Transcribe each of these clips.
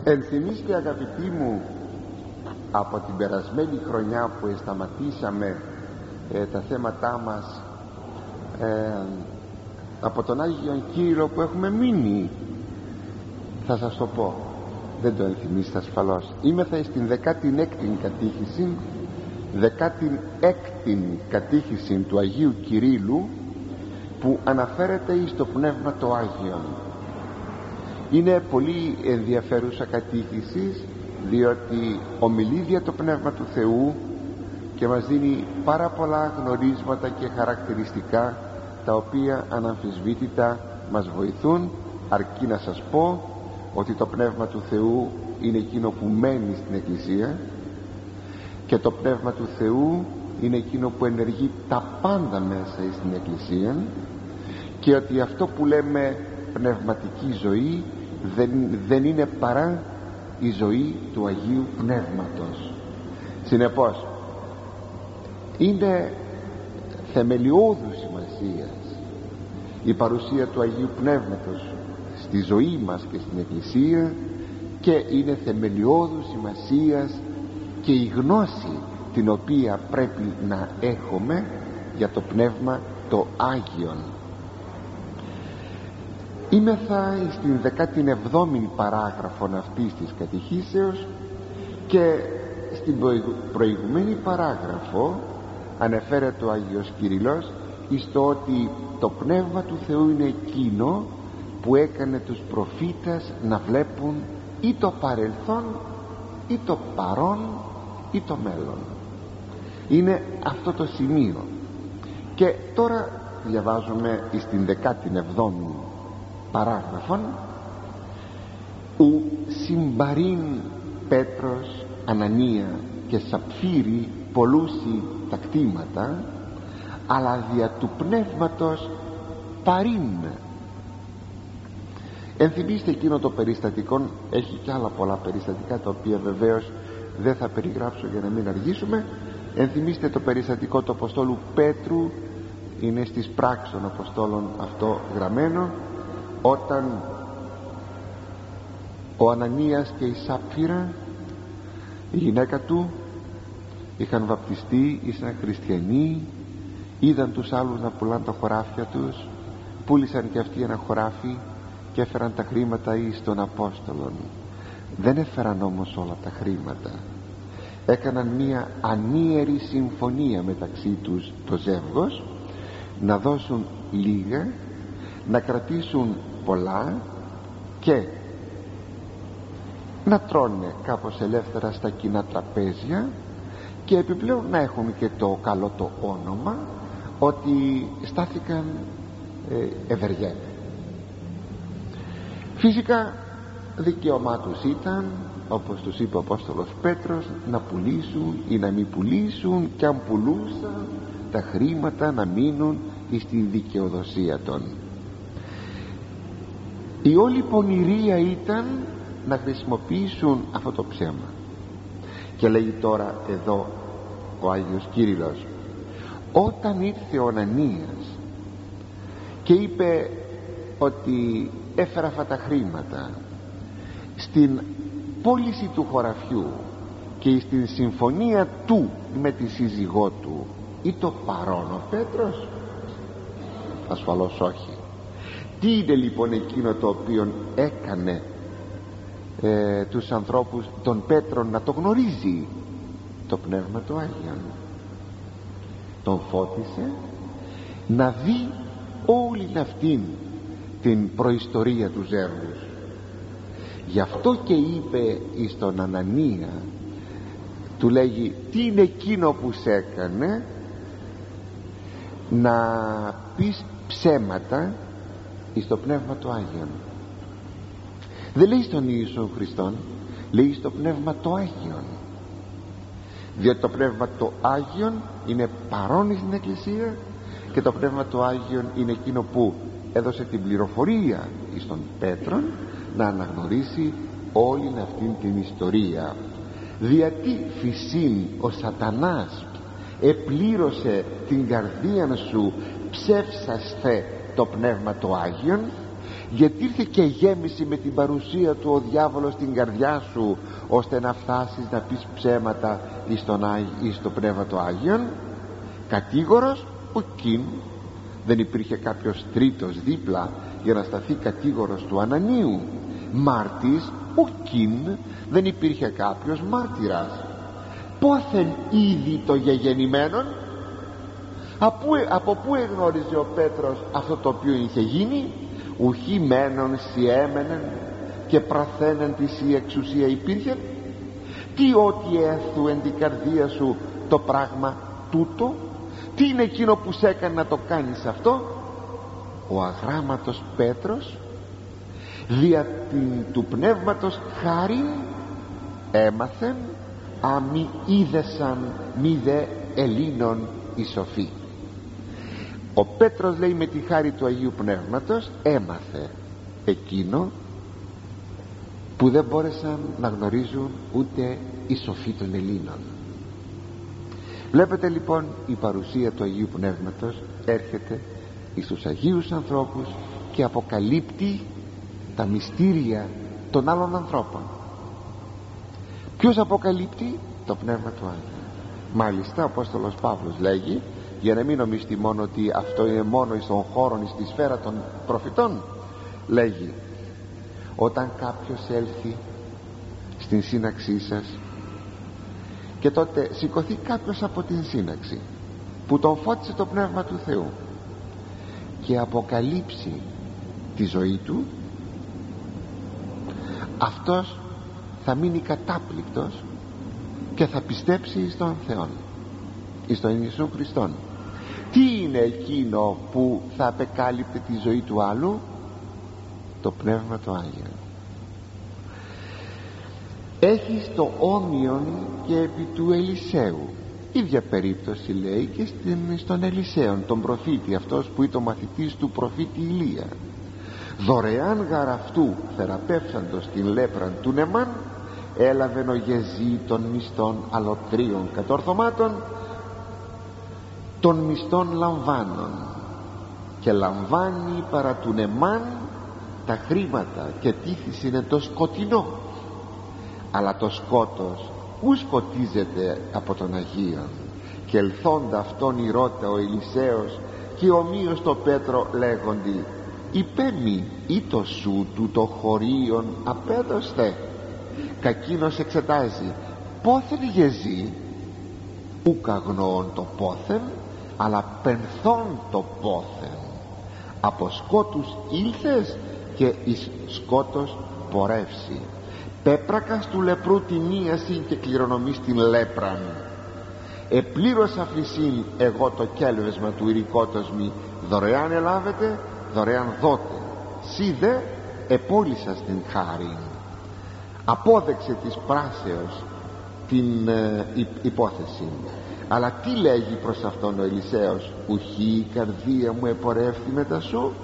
Ενθυμίστε, αγαπητοί μου, από την περασμένη χρονιά που σταματήσαμε τα θέματά μας από τον Άγιο Κύριλλο που έχουμε μείνει. Θα σας το πω, δεν το ενθυμίστε ασφαλώς. Είμεθα στην 16η κατήχηση, 16η κατήχηση του Αγίου Κυρίλλου, που αναφέρεται εις το Πνεύμα το Άγιον. Είναι πολύ ενδιαφέρουσα κατήχηση, διότι ομιλεί δια το Πνεύμα του Θεού και μας δίνει πάρα πολλά γνωρίσματα και χαρακτηριστικά, τα οποία αναμφισβήτητα μας βοηθούν, αρκεί να σας πω ότι το Πνεύμα του Θεού είναι εκείνο που μένει στην Εκκλησία και το Πνεύμα του Θεού είναι εκείνο που ενεργεί τα πάντα μέσα στην Εκκλησία, και ότι αυτό που λέμε πνευματική ζωή δεν είναι παρά η ζωή του Αγίου Πνεύματος. Συνεπώς είναι θεμελιώδους σημασίας η παρουσία του Αγίου Πνεύματος στη ζωή μας και στην Εκκλησία, και είναι θεμελιώδους σημασίας και η γνώση την οποία πρέπει να έχουμε για το Πνεύμα το Άγιον. Είμεθα στην 17η παράγραφον αυτής της κατηχήσεως, και στην προηγουμένη παράγραφο αναφέρεται ο Άγιος Κύριλλος εις το ότι το Πνεύμα του Θεού είναι εκείνο που έκανε τους προφήτες να βλέπουν ή το παρελθόν ή το παρόν ή το μέλλον. Είναι αυτό το σημείο. Και τώρα διαβάζουμε στην 17η παράγραφον: «Ου συμπαρήν Πέτρος, Ανανία και Σαπφύρη πολλούσι τα κτήματα, αλλά δια του Πνεύματος παρήν». Ενθυμίστε εκείνο το περιστατικό, έχει κι άλλα πολλά περιστατικά, τα οποία βεβαίως δεν θα περιγράψω για να μην αργήσουμε. Ενθυμίστε το περιστατικό του Αποστόλου Πέτρου, είναι στις πράξεις των Αποστόλων αυτό γραμμένο, όταν ο Ανανίας και η Σάπφυρα, η γυναίκα του, είχαν βαπτιστεί, ήσαν χριστιανοί, είδαν τους άλλους να πουλάνε τα χωράφια τους, πούλησαν και αυτοί ένα χωράφι και έφεραν τα χρήματα εις των Απόστολων. Δεν έφεραν όμως όλα τα χρήματα, έκαναν μία ανίερη συμφωνία μεταξύ τους το ζεύγος, να δώσουν λίγα, να κρατήσουν πολλά και να τρώνε κάπως ελεύθερα στα κοινά τραπέζια, και επιπλέον να έχουν και το καλό το όνομα ότι στάθηκαν ευεργέτες. Φυσικά δικαίωμά τους ήταν, όπως τους είπε ο Απόστολος Πέτρος, να πουλήσουν ή να μην πουλήσουν, και αν πουλούσαν τα χρήματα να μείνουν στη δικαιοδοσία των. Η όλη πονηρία ήταν να χρησιμοποιήσουν αυτό το ψέμα. Και λέει τώρα εδώ ο Άγιος Κύριλλος: όταν ήρθε ο Ανανίας και είπε ότι έφερα αυτά τα χρήματα στην πώληση του χωραφιού και στην συμφωνία του με τη σύζυγό του, ή το παρόν ο Πέτρος? Ασφαλώς όχι. Τι είναι λοιπόν εκείνο το οποίο έκανε τους ανθρώπους, τον Πέτρο, να το γνωρίζει? Το Πνεύμα του Άγιον τον φώτισε να δει όλη αυτήν την προϊστορία του ζεύγους. Γι' αυτό και είπε εις τον Ανανία, του λέγει, τι είναι εκείνο που σε έκανε να πεις ψέματα εις το Πνεύμα του Άγιον? Δεν λέει στον Ιησού Χριστόν, λέει στο Πνεύμα το Άγιον, διότι το Πνεύμα το Άγιον είναι παρόν στην Εκκλησία, και το Πνεύμα το Άγιον είναι εκείνο που έδωσε την πληροφορία εις τον Πέτρον να αναγνωρίσει όλη αυτήν την ιστορία. Γιατί φυσήν ο Σατανάς επλήρωσε την καρδία σου, ψεύσασθε το Πνεύμα το Άγιον, γιατί ήρθε και γέμισε με την παρουσία του ο διάβολος στην καρδιά σου, ώστε να φτάσεις να πεις ψέματα εις το Πνεύμα το Άγιον? Κατήγορος ουκίν. Δεν υπήρχε κάποιος τρίτος δίπλα για να σταθεί κατήγορος του Ανανίου. Μάρτης ουκίν. Δεν υπήρχε κάποιος μάρτυρας. Πόθεν ήδη το γεγεννημένον? Από πού εγνώριζε ο Πέτρος αυτό το οποίο είχε γίνει? Ουχή μένον σι έμενεν και πραθένεν της η εξουσία υπήρχε. Τι ότι έθου εν την καρδία σου το πράγμα τούτο? Τι είναι εκείνο που σε έκανε να το κάνεις αυτό? Ο αγράμματος Πέτρος δια του πνεύματος χάριν έμαθεν αμη είδεσαν μη δε Ελλήνων οι σοφοί. Ο Πέτρος, λέει, με τη χάρη του Αγίου Πνεύματος έμαθε εκείνο που δεν μπόρεσαν να γνωρίζουν ούτε οι σοφοί των Ελλήνων. Βλέπετε λοιπόν, η παρουσία του Αγίου Πνεύματος έρχεται εις τους Αγίους ανθρώπους και αποκαλύπτει τα μυστήρια των άλλων ανθρώπων. Ποιος αποκαλύπτει? Το Πνεύμα του Άγιου. Μάλιστα ο Απόστολος Παύλος λέγει, για να μην νομιστεί μόνο ότι αυτό είναι μόνο εις τον χώρο, εις τη σφαίρα των προφητών, λέγει, όταν κάποιος έλθει στην σύναξή σας και τότε σηκωθεί κάποιος από την σύναξη που τον φώτισε το Πνεύμα του Θεού και αποκαλύψει τη ζωή του, αυτός θα μείνει κατάπληκτος και θα πιστέψει στον Θεό, εις τον Ιησού Χριστόν. Τι είναι εκείνο που θα απεκάλυπτε τη ζωή του άλλου? Το Πνεύμα το Άγιο. Έχεις το όμοιον και επί του Ελισέου. Ίδια περίπτωση λέει και στον Ελισέον, τον προφήτη, αυτός που ήταν ο μαθητής του προφήτη Ηλία. Δωρεάν γαραυτού θεραπεύσαντος την λέπραν του Νεμάν, έλαβεν ο Γεζή των μισθών αλωτρίων κατορθωμάτων, των μισθών λαμβάνων, και λαμβάνει παρά του Νεμάν τα χρήματα και τύχης είναι το σκοτεινό, αλλά το σκότος ου σκοτίζεται από τον Αγίον. Και ελθόντα αυτόν η ρότα ο Ελισέος και ομοίως το Πέτρο λέγοντι, υπέμι ή το σου του το χωρίον απέδωσθε. Κακίνος εξετάζει, πόθεν Γεζή? ουκ αγνοών το πόθεν, αλλά πενθών το πόθεν. Από σκότους ήλθες και εις σκότος πορεύσει. Πέπρακας του λεπρού τιμίαση και κληρονομής την λέπραν. Επλήρωσα φυσίν εγώ το κέλβεσμα του ηρικότος μη. Δωρεάν ελάβετε, δωρεάν δότε. Σύ δε επόλυσα στην χάριν. Απόδεξε της πράσεως την υπόθεση. Αλλά τι λέγει προς αυτόν ο Ελισέος? Ουχή η καρδία μου επορεύθη μετά σου?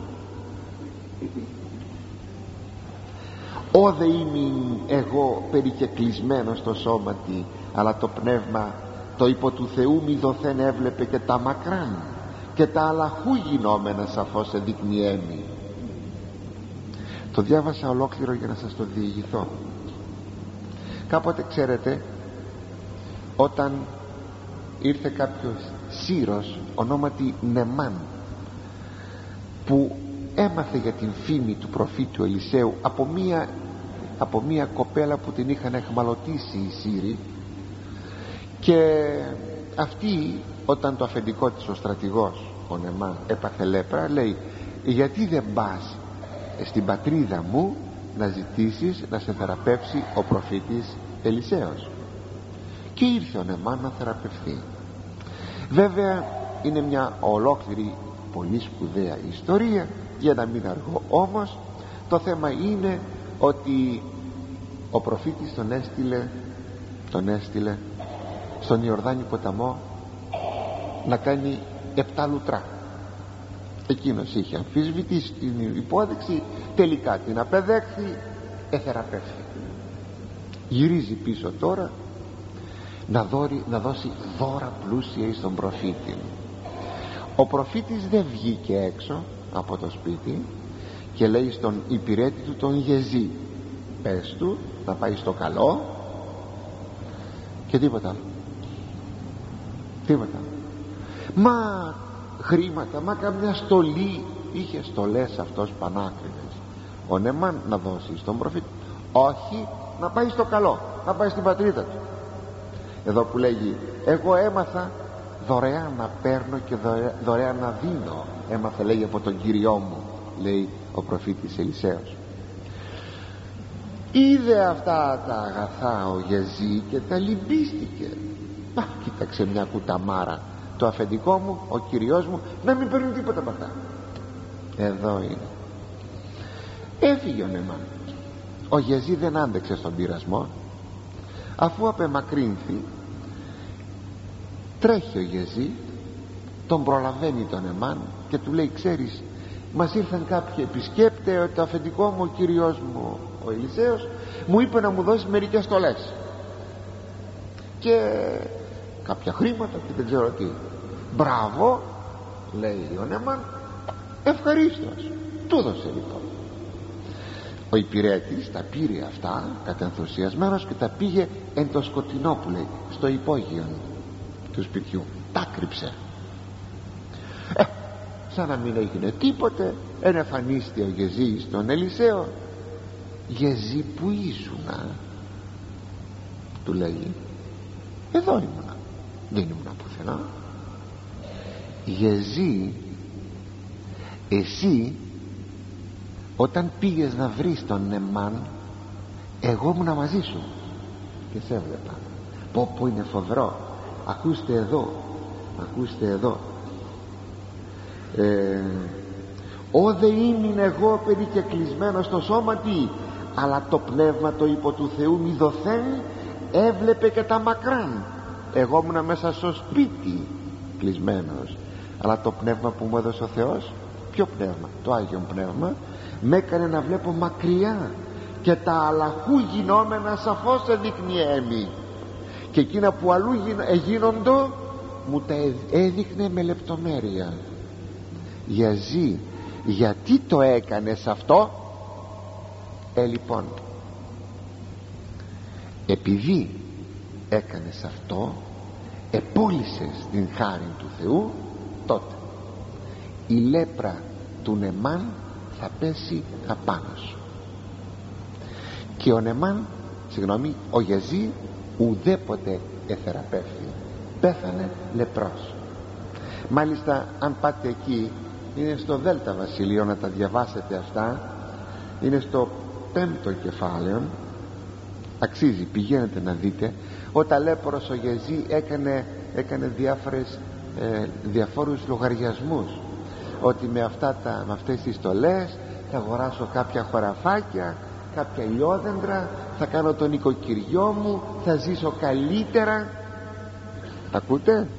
Όδε είμαι εγώ περικεκλεισμένος στο σώματι, αλλά το πνεύμα το υπό του Θεού μη δοθέν έβλεπε και τα μακράν και τα αλαχού γινόμενα σαφώς εδεικνυέμει. Το διάβασα ολόκληρο για να σας το διηγηθώ. Κάποτε, ξέρετε, όταν ήρθε κάποιος Σύρος ονόματι Νεμάν, που έμαθε για την φήμη του προφήτου Ελισέου από μία κοπέλα που την είχαν εχμαλωτήσει οι Σύροι, και αυτή, όταν το αφεντικό της ο στρατηγός ο Νεμάν έπαθε λέπρα, λέει, γιατί δεν πας στην πατρίδα μου να ζητήσεις να σε θεραπεύσει ο προφήτης Ελισέος? Και ήρθε ο Νεμάν να θεραπευθεί. Βέβαια είναι μια ολόκληρη πολύ σπουδαία ιστορία, για να μην αργώ. Όμως το θέμα είναι ότι ο προφήτης τον έστειλε στον Ιορδάνη ποταμό να κάνει 7 λουτρά. Εκείνος είχε αμφισβητήσει την υπόδειξη, τελικά την απεδέχθη, εθεραπεύθη. Γυρίζει πίσω τώρα να δώσει δώρα πλούσια εις τον προφήτη. Ο προφήτης δεν βγήκε έξω από το σπίτι και λέει στον υπηρέτη του τον Γεζή, πες του να πάει στο καλό και τίποτα άλλο. Τίποτα. Μα χρήματα, μα καμιά στολή. Είχε στολές αυτός πανάκριβες ο Νεμάν να δώσει στον προφήτη? Όχι, να πάει στο καλό, να πάει στην πατρίδα του. Εδώ που λέγει εγώ έμαθα δωρεάν να παίρνω και δωρεάν να δίνω, έμαθα λέει από τον Κύριό μου, λέει ο προφήτης Ελισέος. Είδε αυτά τα αγαθά ο Γεζή και τα λυμπίστηκε. Κοίταξε μια κουταμάρα, το αφεντικό μου, ο Κυριός μου, να μην παίρνει τίποτα από αυτά. Εδώ είναι. Έφυγε ο Νεμάν. Ο Γεζή δεν άντεξε στον πειρασμό. Αφού απεμακρύνθη, τρέχει ο Γεζή, τον προλαβαίνει τον Νεμάν και του λέει, ξέρεις, μας ήρθαν κάποιοι επισκέπτες, το αφεντικό μου, ο Κύριος μου ο Ελισέος μου είπε να μου δώσει μερικές στολές και κάποια χρήματα και δεν ξέρω τι. Μπράβο, λέει ο Νεμάν, ευχαρίστως. Του δώσε λοιπόν. Ο υπηρέτης τα πήρε αυτά κατενθουσιασμένος και τα πήγε εν το σκοτεινό που λέει, στο υπόγειο του σπιτιού. Τα κρύψε. Σαν να μην έγινε τίποτε, εμφανίστηκε ο Γεζή στον Ελισέο. Γεζή, που ήσουνα? Του λέει, εδώ ήμουνα, δεν ήμουνα πουθενά. Γεζή, εσύ όταν πήγες να βρεις τον Νεμάν, εγώ ήμουνα μαζί σου και σε έβλεπα. Πω είναι φοβερό. Ακούστε εδώ, ακούστε εδώ. Ω δε ήμουν εγώ περικεκλεισμένο στο σώματι, αλλά το πνεύμα το υπό του Θεού μη δοθέν έβλεπε και τα μακράν. Εγώ ήμουνα μέσα στο σπίτι κλεισμένος, αλλά το πνεύμα που μου έδωσε ο Θεός, ποιο πνεύμα? Το Άγιο Πνεύμα με έκανε να βλέπω μακριά και τα αλλαχού γινόμενα σαφώς εδεικνύει, και εκείνα που αλλού γίνοντο μου τα έδειχνε με λεπτομέρεια. Γεζή, γιατί το έκανες αυτό? Λοιπόν, επειδή έκανες αυτό, επόλυσες την χάρη του Θεού, τότε η λέπρα του Νεμάν θα πέσει απάνω σου. Και ο Νεμάν, ο Γεζή ουδέποτε εθεραπεύθη, πέθανε λεπρός. Μάλιστα αν πάτε εκεί, είναι στο Δέλτα Βασιλείο, να τα διαβάσετε αυτά, είναι στο 5ο κεφάλαιο, αξίζει, πηγαίνετε να δείτε. Ο ταλέπορος ο Γεζή έκανε διαφόρους λογαριασμούς, ότι με αυτές τις στολές θα αγοράσω κάποια χωραφάκια, κάποια ηλιόδεντρα, θα κάνω τον οικοκυριό μου, θα ζήσω καλύτερα. Ακούτε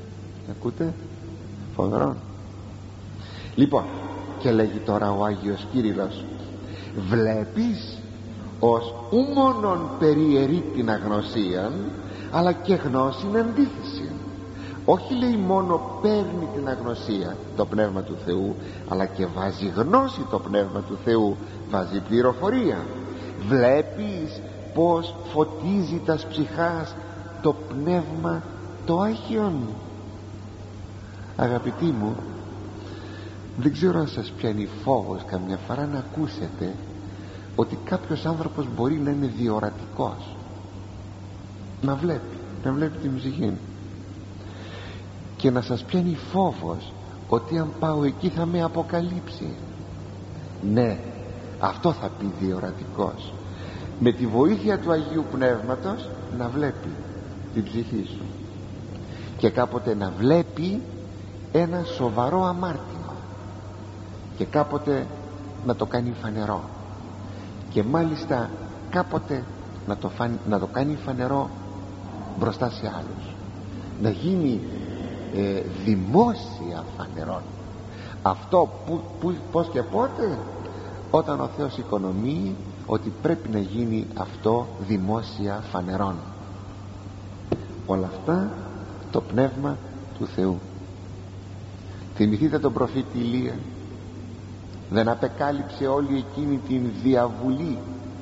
φοβερό. Λοιπόν, και λέγει τώρα ο Άγιος Κύριλλος, βλέπεις ως ου μόνον περιερεί την αγνωσία, αλλά και γνώσιν αντίθεση. Όχι, λέει, μόνο παίρνει την αγνωσία το Πνεύμα του Θεού, αλλά και βάζει γνώση το Πνεύμα του Θεού, βάζει πληροφορία. Βλέπεις πως φωτίζει τας ψυχάς το Πνεύμα το Άγιον. Αγαπητοί μου, δεν ξέρω αν σας πιάνει φόβος καμιά φορά να ακούσετε ότι κάποιος άνθρωπος μπορεί να είναι διορατικός, να βλέπει την ψυχή, και να σας πιάνει φόβος ότι αν πάω εκεί θα με αποκαλύψει. Ναι, αυτό θα πει διορατικός. Με τη βοήθεια του Αγίου Πνεύματος να βλέπει την ψυχή σου, και κάποτε να βλέπει ένα σοβαρό αμάρτημα, και κάποτε να το κάνει φανερό, και μάλιστα κάποτε να το κάνει φανερό μπροστά σε άλλους, να γίνει δημόσια φανερόν. Αυτό πώς και πότε? Όταν ο Θεός οικονομεί ότι πρέπει να γίνει αυτό δημόσια φανερόν. Όλα αυτά το Πνεύμα του Θεού. Θυμηθείτε τον προφήτη Ηλία. δεν απεκάλυψε όλη εκείνη την διαβουλή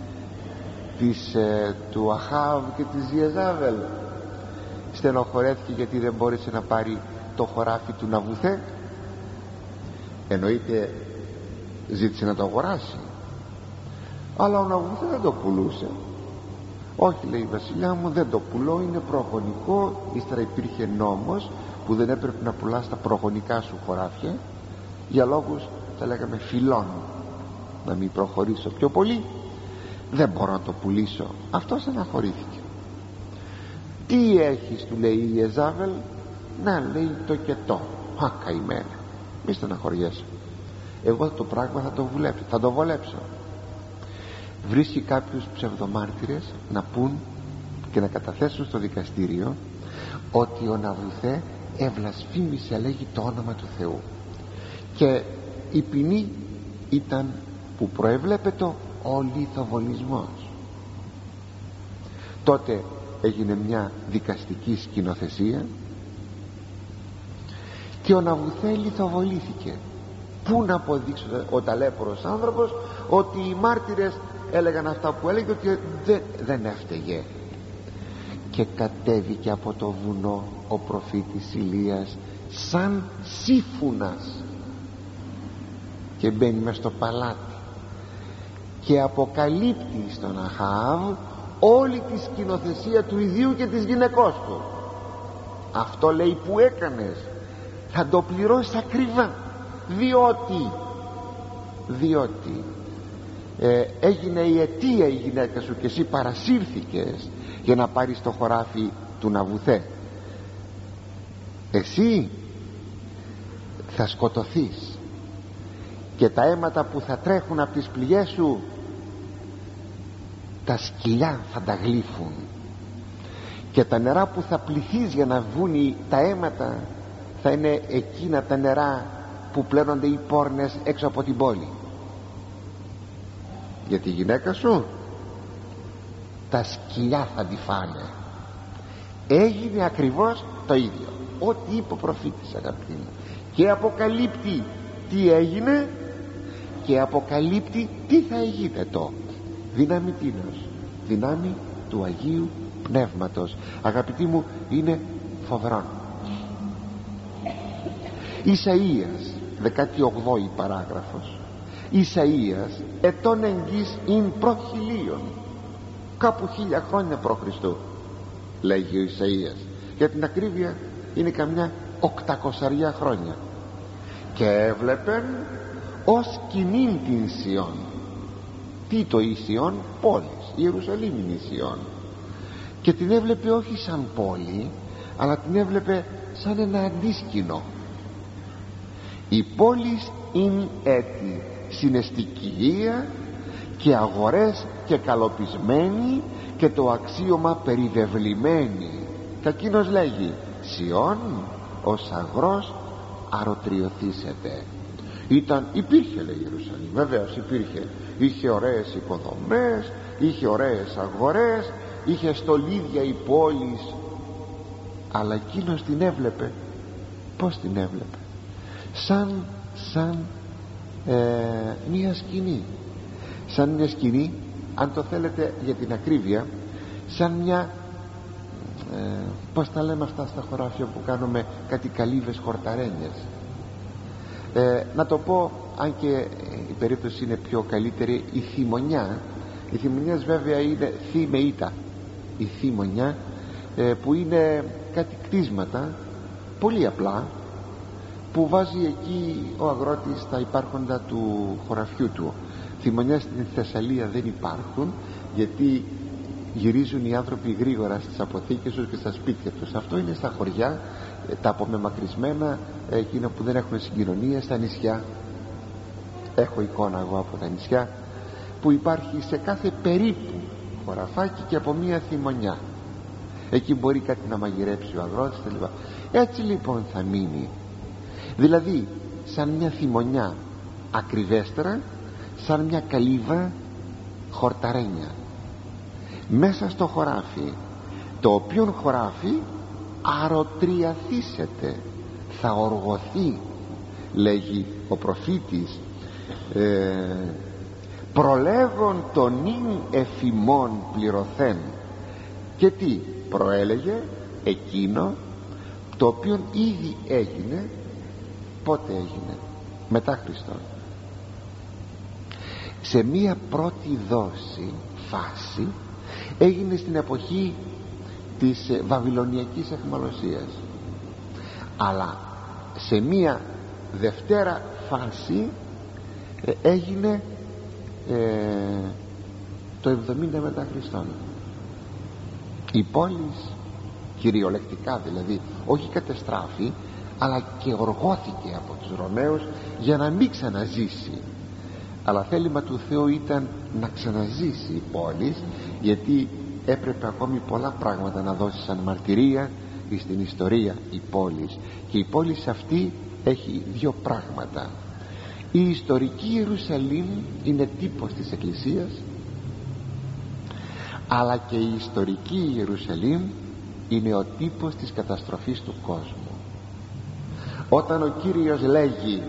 του Αχάβ και της Ιεζάβελ? Στενοχωρέθηκε γιατί δεν μπόρεσε να πάρει το χωράφι του Ναβουθέ. Εννοείται ζήτησε να το αγοράσει, αλλά ο Ναβουθέ δεν το πουλούσε. Όχι, λέει, βασιλιά μου, δεν το πουλώ, είναι προγονικό. Ύστερα υπήρχε νόμος που δεν έπρεπε να πουλάς τα προγονικά σου χωράφια, για λόγους, θα λέγαμε, φιλών, να μην προχωρήσω πιο πολύ. Δεν μπορώ να το πουλήσω. Αυτός αναχωρήθηκε. Τι έχεις, του λέει η Ιεζάβελ? Να, λέει, το κετό. Α, καημένα, μη στεναχωριέσαι, εγώ το πράγμα θα το βολέψω. Βρίσκει κάποιους ψευδομάρτυρες να πούν και να καταθέσουν στο δικαστήριο ότι ο Ναβουθέ ευλασφήμισε, λέγει, το όνομα του Θεού, και η ποινή ήταν που προεβλέπεται ο λιθοβολισμός. Τότε έγινε μια δικαστική σκηνοθεσία και ο Ναβουθέ λιθοβολήθηκε. Πού να αποδείξω ο ταλέπορος άνθρωπος ότι οι μάρτυρες έλεγαν αυτά που έλεγε, ότι δεν έφταιγε? Και κατέβηκε από το βουνό ο προφήτης Ηλίας σαν σύφουνας και μπαίνει μες στο παλάτι και αποκαλύπτει στον Αχάβ όλη τη σκηνοθεσία του ιδίου και της γυναικός του. Αυτό, λέει, που έκανες θα το πληρώσεις ακριβά, διότι έγινε η αιτία η γυναίκα σου και εσύ παρασύρθηκες για να πάρεις το χωράφι του Ναβουθέ. Εσύ θα σκοτωθείς και τα αίματα που θα τρέχουν από τις πληγές σου τα σκυλιά θα τα γλύφουν, και τα νερά που θα πληθείς για να βγουν τα αίματα θα είναι εκείνα τα νερά που πλένονται οι πόρνες έξω από την πόλη. Για τη γυναίκα σου τα σκυλιά θα τη φάνε. Έγινε ακριβώς το ίδιο ό,τι είπε ο προφήτης, αγαπητοί μου, και αποκαλύπτει τι έγινε και αποκαλύπτει τι θα έγινε το δύναμη τίνος, δύναμη του Αγίου Πνεύματος. Αγαπητοί μου, είναι φοβερό. Ισαΐας 18η παράγραφος. Ισαΐας ετών εγγύς ειν προχιλίων, κάπου 1000 χρόνια π.Χ. λέγει ο Ισαΐας. Για την ακρίβεια είναι καμιά 800 χρόνια. Και έβλεπεν ως κοινήν την Σιών. Τι το η Σιών? Πόλης, η Ιερουσαλήμ είναι η Σιών. Και την έβλεπε όχι σαν πόλη, αλλά την έβλεπε σαν ένα αντίσκηνο. Η πόλη είναι έτη, συναισθηκία και αγορές και καλοπισμένη και το αξίωμα περιβεβλημένη. Και εκείνος λέγει, Σιών ως αγρός αρωτριωθήσετε. Υπήρχε, λέει, η Ιερουσαλήμ, βεβαίως υπήρχε, είχε ωραίες υποδομές, είχε ωραίες αγορές, είχε στολίδια η πόλη, αλλά εκείνος την έβλεπε. Πως την έβλεπε? Σαν μια σκηνή, σαν μια σκηνή, αν το θέλετε για την ακρίβεια, σαν μια πως τα λέμε αυτά στα χωράφια που κάνουμε, κάτι καλύβες χορταρένιες, να το πω, αν και η περίπτωση είναι πιο καλύτερη, η θυμονιά. Η θυμονιάς βέβαια είναι θύμεϊτα, η θυμονιά, που είναι κάτι κτίσματα πολύ απλά που βάζει εκεί ο αγρότης τα υπάρχοντα του χωραφιού του. Θυμονιάς στην Θεσσαλία δεν υπάρχουν, γιατί γυρίζουν οι άνθρωποι γρήγορα στις αποθήκες τους και στα σπίτια τους. Αυτό είναι στα χωριά, τα απομεμακρυσμένα, εκείνα που δεν έχουν συγκοινωνία, στα νησιά. Έχω εικόνα εγώ από τα νησιά, που υπάρχει σε κάθε περίπου χωραφάκι και από μία θυμονιά. Εκεί μπορεί κάτι να μαγειρέψει ο αγρότης κλπ. Έτσι λοιπόν θα μείνει, δηλαδή σαν μια θυμονιά ακριβέστερα, σαν μια καλύβα χορταρένια μέσα στο χωράφι, το οποίον χωράφι αρωτριαθήσεται, θα οργωθεί, λέγει ο προφήτης, προλέγον τον ίν εφημών πληρωθέν. Και τι προέλεγε? Εκείνο το οποίο ήδη έγινε. Πότε έγινε? Μετά Χριστόν. Σε μία πρώτη φάση έγινε στην εποχή της βαβυλωνιακής αιχμαλωσίας, αλλά σε μία δευτέρα φάση έγινε το 70 μετά Χριστόν. Η πόλη κυριολεκτικά, δηλαδή όχι κατεστράφη, αλλά και οργώθηκε από τους Ρωμαίους για να μην ξαναζήσει. Αλλά θέλημα του Θεού ήταν να ξαναζήσει η πόλη, γιατί έπρεπε ακόμη πολλά πράγματα να δώσει σαν μαρτυρία στην ιστορία η πόλη. Και η πόλη αυτή έχει δύο πράγματα. Η ιστορική Ιερουσαλήμ είναι τύπος της Εκκλησίας, αλλά και η ιστορική Ιερουσαλήμ είναι ο τύπος της καταστροφής του κόσμου. Όταν ο Κύριος λέγει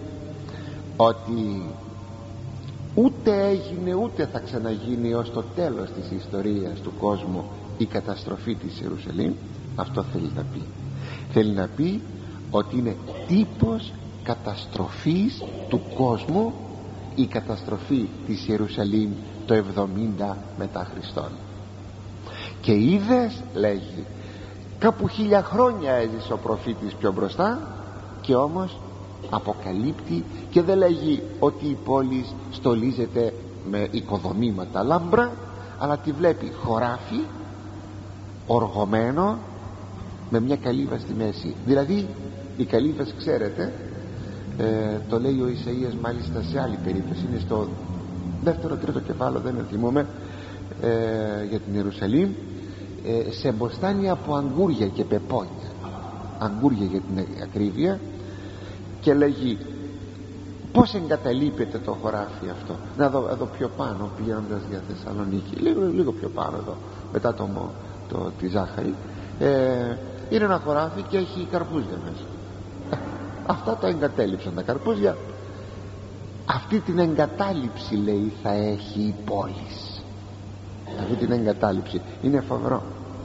ότι ούτε έγινε ούτε θα ξαναγίνει ως το τέλος της ιστορίας του κόσμου η καταστροφή της Ιερουσαλήμ, αυτό θέλει να πει. Θέλει να πει ότι είναι τύπος καταστροφής του κόσμου η καταστροφή της Ιερουσαλήμ το 70 μετά Χριστόν. Και είδες, λέγει, κάπου 1000 χρόνια έζησε ο προφήτης πιο μπροστά, και όμως αποκαλύπτει και δεν λέγει ότι η πόλη στολίζεται με οικοδομήματα λάμπρα, αλλά τη βλέπει χωράφι οργωμένο με μια καλύβα στη μέση. Δηλαδή η καλύβα, ξέρετε, το λέει ο Ισαΐας μάλιστα σε άλλη περίπτωση, είναι στο δεύτερο-τρίτο κεφάλαιο, δεν θυμούμαι, για την Ιερουσαλήμ, σε μποστάνια από αγκούρια και πεπόνια, αγκούρια για την ακρίβεια, και λέγει πως εγκαταλείπεται το χωράφι αυτό. Να δω εδώ πιο πάνω, πηγαίνοντας για Θεσσαλονίκη, λίγο πιο πάνω εδώ, μετά τη Ζάχαρη, είναι ένα χωράφι και έχει καρπούζια μέσα. Αυτά τα εγκατέλειψαν τα καρπούζια. Αυτή την εγκατάλειψη, λέει, θα έχει η πόλη. Αυτή την εγκατάλειψη είναι φοβερό.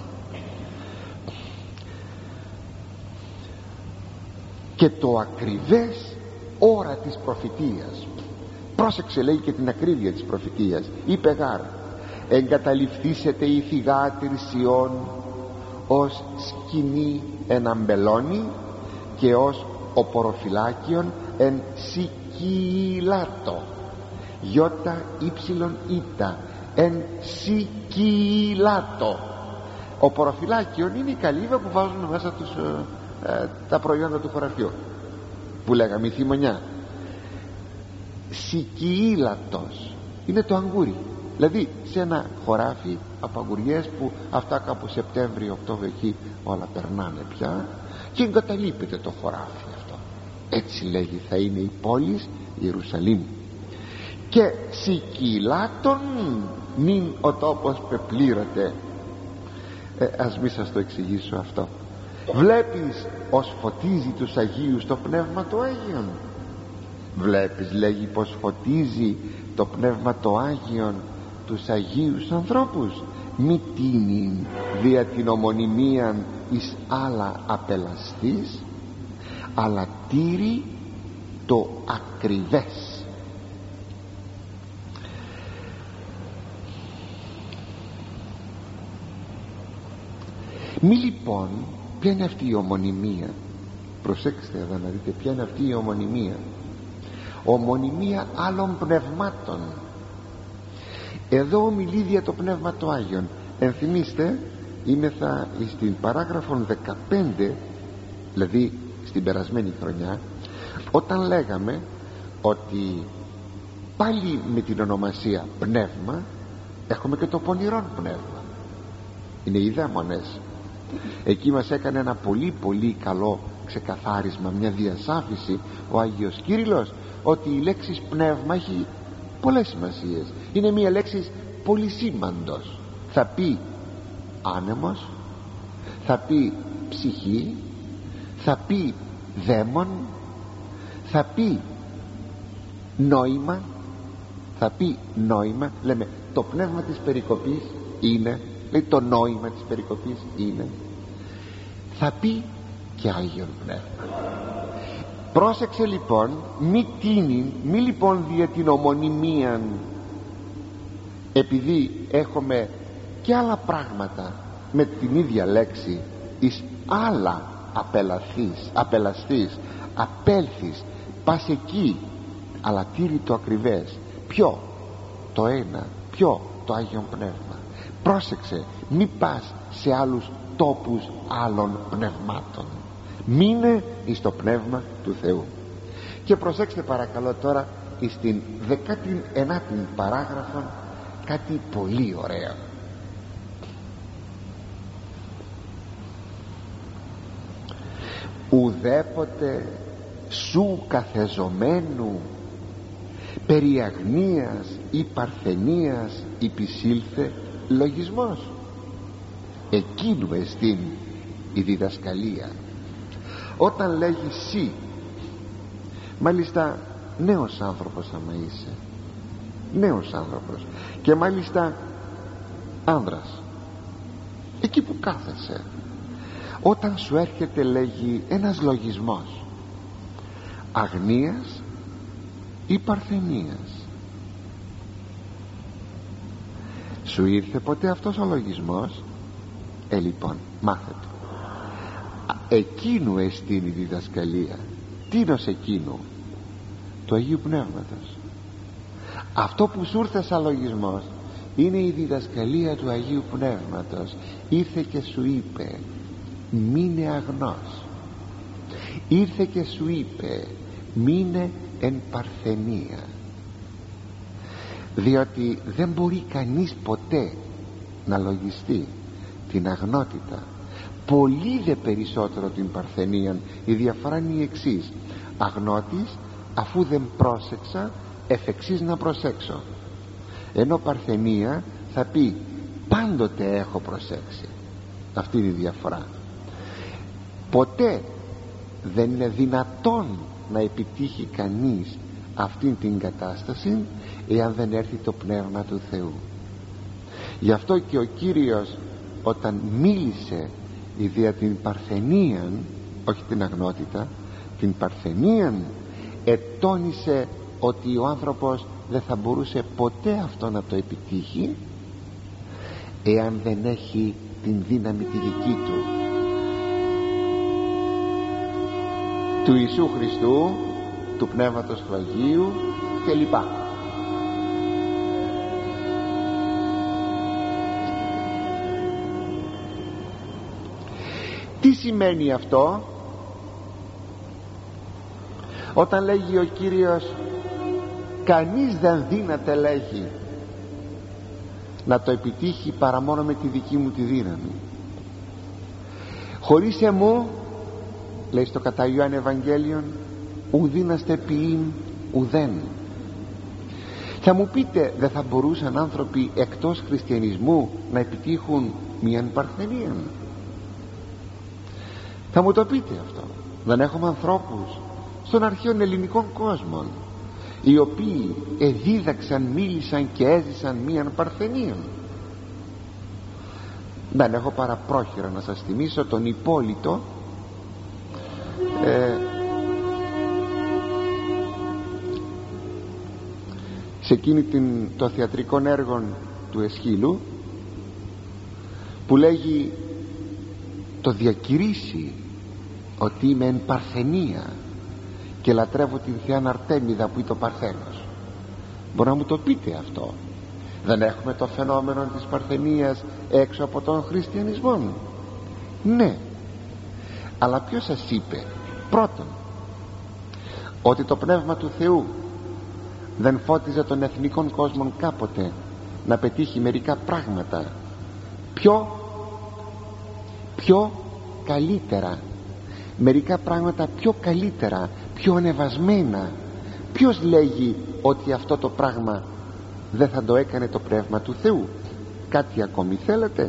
Και το ακριβές ώρα της προφητείας, πρόσεξε, λέει, και την ακρίβεια της προφητείας, είπε γάρ, εγκαταλειφθήσετε η θυγάτηρ Σιών ως σκηνή εν αμπελώνη και ως οποροφυλάκιον εν Σικυλάτο, γιώτα ύψιλον ήτα εν Σικυλάτο. Οποροφυλάκιον είναι η καλύβα που βάζουν μέσα τους τα προϊόντα του χωραφιού, που λέγαμε η θυμονιά. Σικυλάτος είναι το αγκούρι, δηλαδή σε ένα χωράφι από αγκουριές που αυτά κάπου Σεπτέμβριο, Οκτώβριο εκεί όλα περνάνε πια, και εγκαταλείπεται το χωράφι αυτό. Έτσι λέγει θα είναι η πόλη Ιερουσαλήμ. Και Σικυλάτων νυν ο τόπος πεπλήρωτε. Ας μη σας το εξηγήσω αυτό. Βλέπεις ως φωτίζει τους Αγίους το Πνεύμα το Άγιον. Βλέπεις, λέγει, πως φωτίζει το Πνεύμα το Άγιον τους Αγίους ανθρώπους. Μη τίνην δια την ομονιμίαν εις άλλα απελαστής, αλλά τήρει το ακριβές. Μη λοιπόν, ποια είναι αυτή η ομονιμία? Προσέξτε εδώ να δείτε ποια είναι αυτή η ομονιμία. Ομονιμία άλλων πνευμάτων. Εδώ ομιλεί δια το Πνεύμα το Άγιον. Ενθυμίστε, είμεθα στην παράγραφον 15, δηλαδή στην περασμένη χρονιά, όταν λέγαμε ότι πάλι με την ονομασία πνεύμα έχουμε και το πονηρόν πνεύμα. Είναι οι δαίμονες. Εκεί μας έκανε ένα πολύ πολύ καλό ξεκαθάρισμα, μια διασάφηση ο Άγιος Κύριλλος, ότι η λέξη πνεύμα έχει πολλές σημασίες. Είναι μια λέξη πολυσήμαντος. Θα πει άνεμος, θα πει ψυχή, θα πει δαίμον, θα πει νόημα, θα πει νόημα, λέμε το πνεύμα της περικοπής είναι, λέει το νόημα της περικοπής είναι, θα πει και Άγιον Πνεύμα. Πρόσεξε λοιπόν, μη λοιπόν δια την ομονιμίαν, επειδή έχουμε και άλλα πράγματα με την ίδια λέξη, εις άλλα απελαστείς, απέλθεις, πας εκεί, αλλά τήρει το ακριβές. Ποιο? Το ένα. Ποιο? Το Άγιον Πνεύμα. Πρόσεξε, μη πας σε άλλους τόπους άλλων πνευμάτων, μείνε εις το Πνεύμα του Θεού. Και προσέξτε παρακαλώ τώρα στην 19η παράγραφο κάτι πολύ ωραίο. Ουδέποτε σου καθεζωμένου περί αγνίας ή παρθενίας υπησήλθε λογισμός. Εκείνου εστίν η διδασκαλία. Όταν λέγει «σύ», μάλιστα νέος άνθρωπος άμα είσαι, νέος άνθρωπος, και μάλιστα άνδρας, εκεί που κάθεσαι, όταν σου έρχεται, λέγει, ένας λογισμός αγνίας ή παρθενίας, σου ήρθε ποτέ αυτός ο λογισμός? Λοιπόν, μάθε το. Εκείνου εστίν η διδασκαλία. Τίνος εκείνου? Του Αγίου Πνεύματος. Αυτό που σου ήρθε σαν λογισμός είναι η διδασκαλία του Αγίου Πνεύματος. Ήρθε και σου είπε μείνε αγνός, ήρθε και σου είπε μείνε εν παρθενία, διότι δεν μπορεί κανείς ποτέ να λογιστεί την αγνότητα, πολύ δε περισσότερο την παρθενία. Η διαφορά είναι η εξής: αγνώτης αφού δεν πρόσεξα εφ' εξής να προσέξω, ενώ παρθενία θα πει πάντοτε έχω προσέξει. Αυτή είναι η διαφορά. Ποτέ δεν είναι δυνατόν να επιτύχει κανείς αυτήν την κατάσταση εάν δεν έρθει το Πνεύμα του Θεού. Γι' αυτό και ο Κύριος όταν μίλησε δια την παρθενία, όχι την αγνότητα, την παρθενία, ετώνησε ότι ο άνθρωπος δεν θα μπορούσε ποτέ αυτό να το επιτύχει εάν δεν έχει την δύναμη τη δική του Ιησού Χριστού, του Πνεύματος του Αγίου κλπ. Τι σημαίνει αυτό? Όταν λέγει ο Κύριος κανείς δεν δύναται, λέγει, να το επιτύχει παρά μόνο με τη δική μου τη δύναμη. Χωρίς εμού, λέει στο κατά Ιωάννη Ευαγγέλιον, ουδήναστε ποιήν ουδέν. Θα μου πείτε, δεν θα μπορούσαν άνθρωποι εκτός χριστιανισμού να επιτύχουν μιαν παρθενία? Θα μου το πείτε αυτό. Δεν έχουμε ανθρώπους στον αρχαίον ελληνικών κόσμο οι οποίοι εδίδαξαν, μίλησαν και έζησαν μίαν παρθενία? Δεν έχω παρά πρόχειρα να σας θυμίσω τον Υπόλιτο, σε εκείνη το θεατρικό έργο του Εσχύλου, που λέγει το διακηρύσει ότι είμαι εν παρθενία και λατρεύω την Θεά Αρτέμιδα που είναι το Παρθένος. Μπορεί να μου το πείτε αυτό? Δεν έχουμε το φαινόμενο της παρθενίας έξω από τον χριστιανισμό? Ναι, αλλά ποιος σας είπε? Πρώτον, ότι το Πνεύμα του Θεού δεν φώτιζε τον εθνικών κόσμο κάποτε να πετύχει μερικά πράγματα πιο καλύτερα, μερικά πράγματα πιο καλύτερα, πιο ανεβασμένα? Ποιος λέγει ότι αυτό το πράγμα δεν θα το έκανε το Πνεύμα του Θεού? Κάτι ακόμη θέλετε?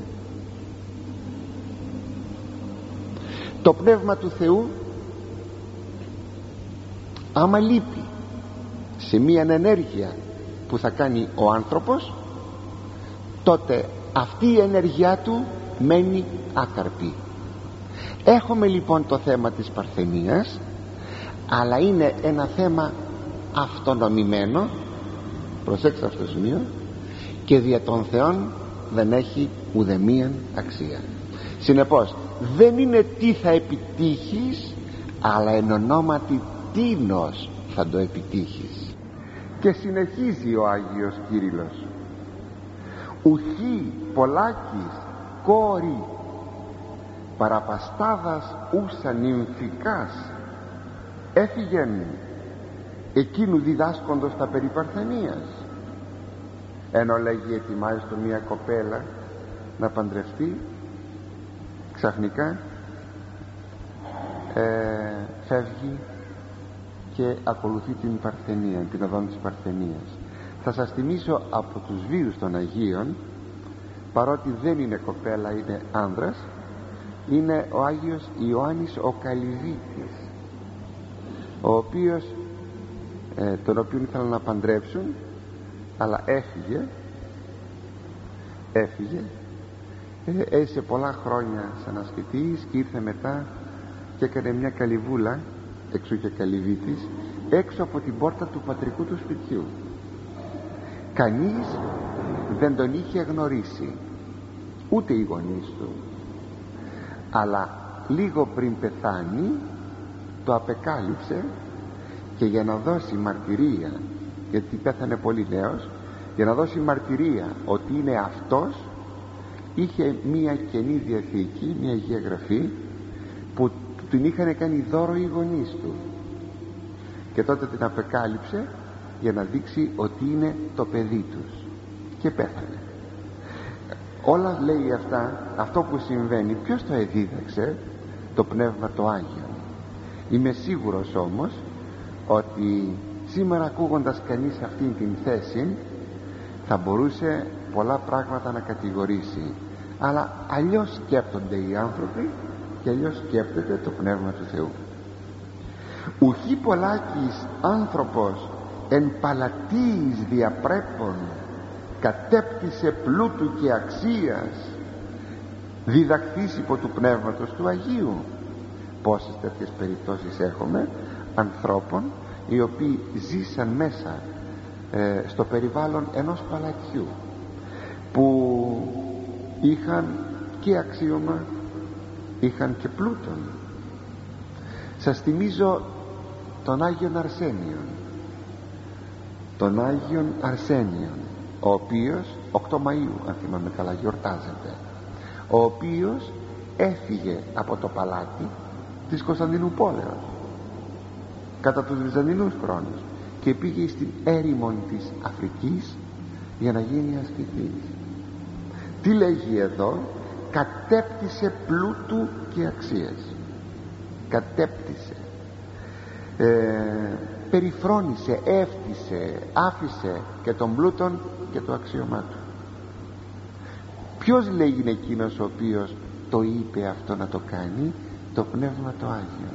Το Πνεύμα του Θεού άμα λείπει σε μία ενέργεια που θα κάνει ο άνθρωπος, τότε αυτή η ενέργειά του μένει άκαρπη. Έχουμε λοιπόν το θέμα της παρθενίας, αλλά είναι ένα θέμα αυτονομημένο, προσέξτε αυτό το σημείο, και δια των θεών δεν έχει ουδεμίαν αξία. Συνεπώς δεν είναι τι θα επιτύχεις, αλλά εν ονόματι τίνος θα το επιτύχεις. Και συνεχίζει ο Άγιος Κύριλλος: ουχή πολλάκις κόρη παραπαστάδας ούσα νυμφικάς έφυγεν εκείνου διδάσκοντος τα περί παρθενίας. Ενώ λέγει ετοιμάζει το μία κοπέλα να παντρευτεί, ξαφνικά φεύγει και ακολουθεί την παρθενία, την οδόν της παρθενίας. Θα σας θυμίσω από τους βίους των Αγίων, παρότι δεν είναι κοπέλα, είναι άνδρας, είναι ο Άγιος Ιωάννης ο Καλυβίτης, ο οποίος τον οποίο ήθελαν να παντρέψουν, αλλά έφυγε, έζησε πολλά χρόνια σαν ασκητής και ήρθε μετά και έκανε μια καλυβούλα, εξού και Καλυβίτης, έξω από την πόρτα του πατρικού του σπιτιού. Κανείς δεν τον είχε γνωρίσει, ούτε οι γονείς του, αλλά λίγο πριν πεθάνει το απεκάλυψε, και για να δώσει μαρτυρία, γιατί πέθανε πολύ νέος, για να δώσει μαρτυρία ότι είναι αυτός, είχε μία Καινή Διαθήκη, μία Αγία Γραφή που την είχαν κάνει δώρο οι γονείς του, και τότε την απεκάλυψε για να δείξει ότι είναι το παιδί τους, και πέθανε. Όλα λέει αυτά, αυτό που συμβαίνει, ποιος το εδίδαξε? Το Πνεύμα το Άγιο. Είμαι σίγουρος όμως ότι σήμερα, ακούγοντας κανείς αυτήν την θέση, θα μπορούσε πολλά πράγματα να κατηγορήσει, αλλά αλλιώς σκέπτονται οι άνθρωποι και αλλιώς σκέπτεται το Πνεύμα του Θεού. Ουχή πολλάκις άνθρωπος εν παλατίης διαπρέπων κατέπτυσε πλούτου και αξίας, διδαχθείς υπό του Πνεύματος του Αγίου. Πόσες τέτοιες περιπτώσεις έχουμε ανθρώπων οι οποίοι ζήσαν μέσα στο περιβάλλον ενός παλατιού, που είχαν και αξίωμα, είχαν και πλούτον. Σας θυμίζω τον Άγιον Αρσένιον, ο οποίος 8 Μαΐου, αν θυμάμαι καλά, γιορτάζεται, ο οποίος έφυγε από το παλάτι της Κωνσταντινούπολεως κατά τους Βυζαντινούς χρόνους και πήγε στην έρημον της Αφρικής για να γίνει ασκητής. Τι λέγει εδώ? Κατέπτυσε πλούτου και αξίες. Κατέπτυσε, περιφρόνησε, έφτισε, άφησε και τον πλούτον και το αξίωμά του. Ποιος λέει είναι εκείνος ο οποίος το είπε αυτό να το κάνει? Το Πνεύμα το Άγιο.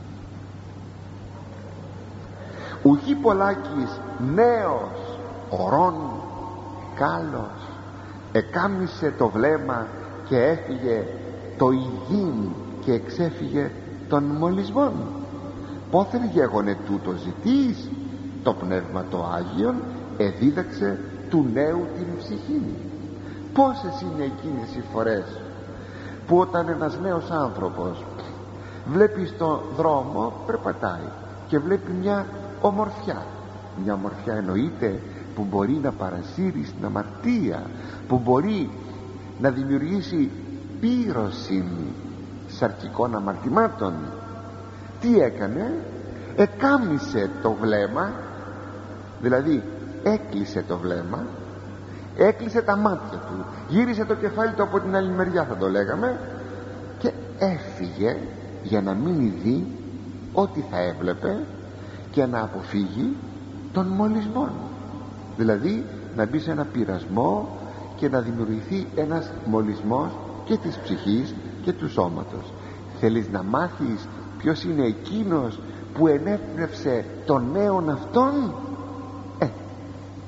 Ουχή πολλάκις νέος ορών κάλος εκάμισε το βλέμμα και έφυγε το υγιήν και εξέφυγε των μολυσμών. Πόθεν γέγονε τούτο ζητείς? Το Πνεύμα το Άγιον εδίδαξε του νέου την ψυχή. Πόσες είναι εκείνες οι φορές που όταν ένας νέος άνθρωπος βλέπει στον δρόμο, περπατάει και βλέπει μια ομορφιά, εννοείται που μπορεί να παρασύρει στην αμαρτία, που μπορεί να δημιουργήσει πύρωση σαρκικών αμαρτημάτων, τι έκανε? Εκάμισε το βλέμμα, δηλαδή έκλεισε το βλέμμα, έκλεισε τα μάτια του, γύρισε το κεφάλι του από την άλλη μεριά, θα το λέγαμε, και έφυγε για να μην δει ό,τι θα έβλεπε και να αποφύγει των μολυσμών, δηλαδή να μπει σε ένα πειρασμό και να δημιουργηθεί ένας μολυσμός και της ψυχής και του σώματος. Θέλεις να μάθεις ποιος είναι εκείνος που ενέπνευσε τον νέον αυτόν?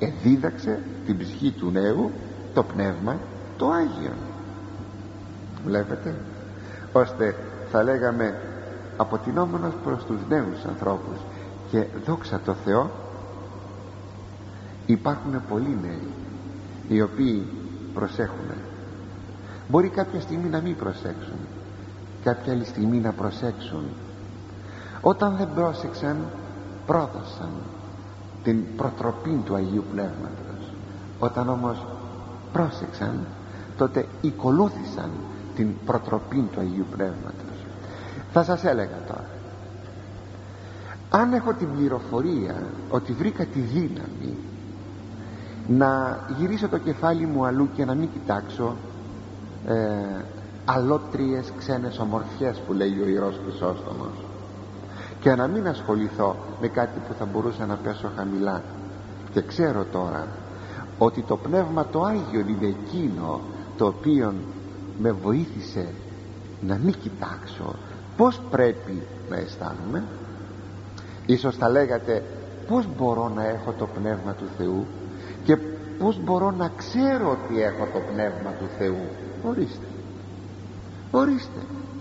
εδίδαξε την ψυχή του νέου το πνεύμα το Άγιο. Βλέπετε, ώστε θα λέγαμε αποτινόμενος προς τους νέους ανθρώπους. Και δόξα τω Θεώ, υπάρχουν πολλοί νέοι οι οποίοι προσέχουν. Μπορεί κάποια στιγμή να μην προσέξουν, κάποια άλλη στιγμή να προσέξουν. Όταν δεν πρόσεξαν, πρόδωσαν την προτροπή του Αγίου Πνεύματος. Όταν όμως πρόσεξαν, τότε ακολούθησαν την προτροπή του Αγίου Πνεύματος. Θα σας έλεγα τώρα, αν έχω την πληροφορία ότι βρήκα τη δύναμη να γυρίσω το κεφάλι μου αλλού και να μην κοιτάξω αλότριες ξένες ομορφιές που λέει ο Ιερός Χρυσόστομος, και να μην ασχοληθώ με κάτι που θα μπορούσα να πέσω χαμηλά, και ξέρω τώρα ότι το Πνεύμα το Άγιο είναι εκείνο το οποίο με βοήθησε να μην κοιτάξω πώς πρέπει να αισθάνομαι, ίσως θα λέγατε πώς μπορώ να έχω το Πνεύμα του Θεού και πώς μπορώ να ξέρω ότι έχω το Πνεύμα του Θεού. Ορίστε,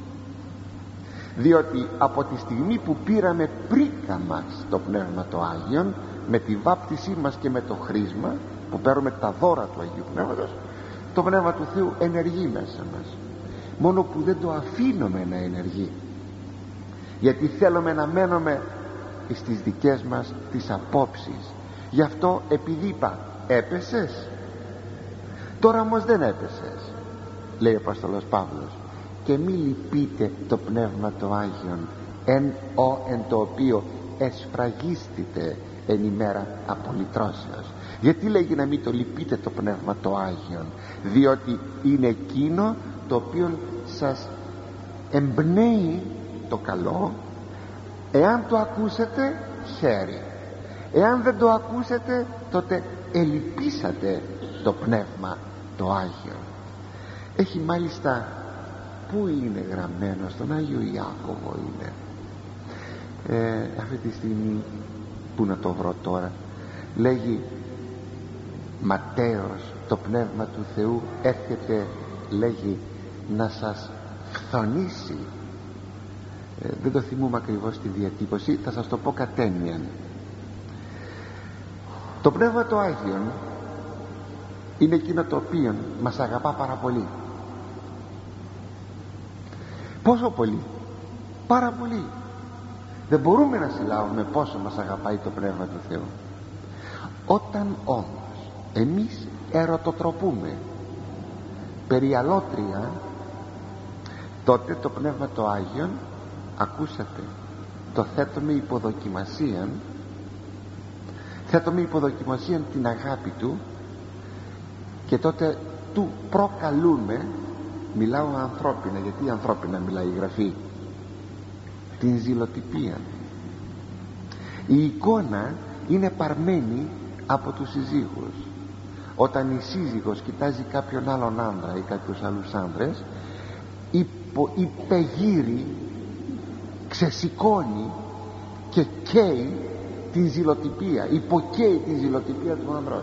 διότι από τη στιγμή που πήραμε πρίκα μας το Πνεύμα το Άγιον, με τη βάπτισή μας και με το χρήσμα που παίρνουμε τα δώρα του Αγίου Πνεύματος, το Πνεύμα του Θεού ενεργεί μέσα μας, μόνο που δεν το αφήνουμε να ενεργεί, γιατί θέλουμε να μένουμε στις δικές μας τις απόψεις. Γι' αυτό επειδή είπα έπεσες, τώρα όμως δεν έπεσες, λέει ο Απόστολος Παύλος, και μη λυπείτε το Πνεύμα το Άγιον εν το οποίο εσφραγίστητε εν ημέρα απολυτρώσεως. Γιατί λέγει να μην το λυπείτε το Πνεύμα το Άγιον? Διότι είναι εκείνο το οποίο σας εμπνέει το καλό. Εάν το ακούσετε, χαίρει. Εάν δεν το ακούσετε, τότε ελυπήσατε το Πνεύμα το Άγιο. Έχει μάλιστα, πού είναι γραμμένο? Στον Άγιο Ιάκωβο είναι. Αυτή τη στιγμή, πού να το βρω τώρα, λέγει Ματθαίος, το Πνεύμα του Θεού έρχεται, λέγει, να σας φθονήσει. Δεν το θυμούμαι ακριβώς τη διατύπωση, θα σας το πω κατένιαν. Το Πνεύμα το Άγιον είναι εκείνο το οποίο μας αγαπά πάρα πολύ. Πόσο πολύ? Πάρα πολύ. Δεν μπορούμε να συλλάβουμε πόσο μας αγαπάει το Πνεύμα του Θεού. Όταν όμως εμείς ερωτοτροπούμε περί αλότρια, τότε το Πνεύμα το Άγιον, ακούσατε, το θέτουμε υποδοκιμασίαν, την αγάπη του, και τότε του προκαλούμε, μιλάω ανθρώπινα, γιατί ανθρώπινα μιλάει η Γραφή, την ζηλοτυπία. Η εικόνα είναι παρμένη από τους συζύγους. Όταν η σύζυγος κοιτάζει κάποιον άλλον άντρα ή κάποιους άλλους άντρες, υπεγείρει, ξεσηκώνει και καίει την ζηλοτυπία, υποκαίει την ζηλοτυπία του ανδρός.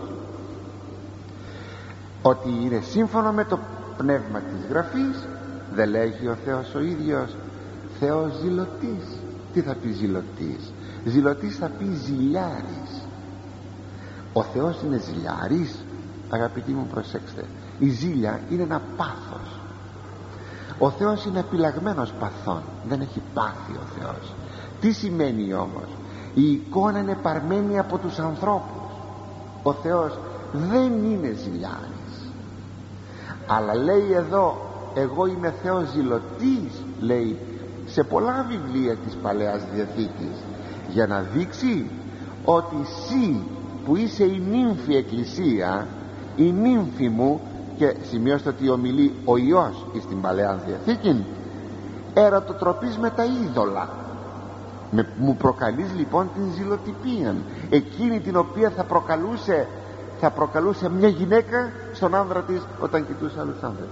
Ότι είναι σύμφωνο με το πνεύμα της Γραφής, δεν λέγει ο Θεός ο ίδιος Θεός ζηλωτής? Τι θα πει ζηλωτής? Ζηλωτής θα πει ζηλιάρης. Ο Θεός είναι ζηλιάρης? Αγαπητοί μου, προσέξτε, η ζήλια είναι ένα πάθος. Ο Θεός είναι επιλαγμένος παθών, δεν έχει πάθει ο Θεός. Τι σημαίνει όμως? Η εικόνα είναι παρμένη από τους ανθρώπους. Ο Θεός δεν είναι ζηλιάρης. Αλλά λέει εδώ, εγώ είμαι Θεός ζηλωτής, λέει σε πολλά βιβλία της Παλαιάς Διαθήκης, για να δείξει ότι εσύ που είσαι η νύμφη εκκλησία, η νύμφη μου, και σημειώστε ότι ομιλεί ο Υιός στην Παλαιά Διαθήκη, ερωτοτροπής με τα είδωλα. Μου προκαλείς λοιπόν την ζηλοτυπία, εκείνη την οποία θα προκαλούσε μια γυναίκα στον άνδρα της όταν κοιτούσε άλλους άνδρες.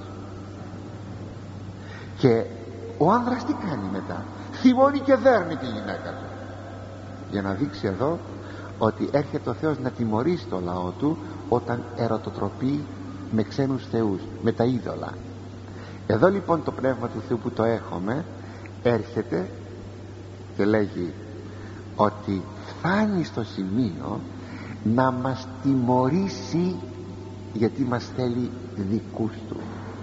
Και ο άνδρας τι κάνει μετά? Θυμώνει και δέρνει τη γυναίκα του, για να δείξει εδώ ότι έρχεται ο Θεός να τιμωρήσει το λαό του όταν ερωτοτροπεί με ξένους θεούς, με τα είδωλα. Εδώ λοιπόν το Πνεύμα του Θεού που το έχουμε έρχεται και λέγει ότι φτάνει στο σημείο να μας τιμωρήσει, γιατί μας θέλει δικούς του.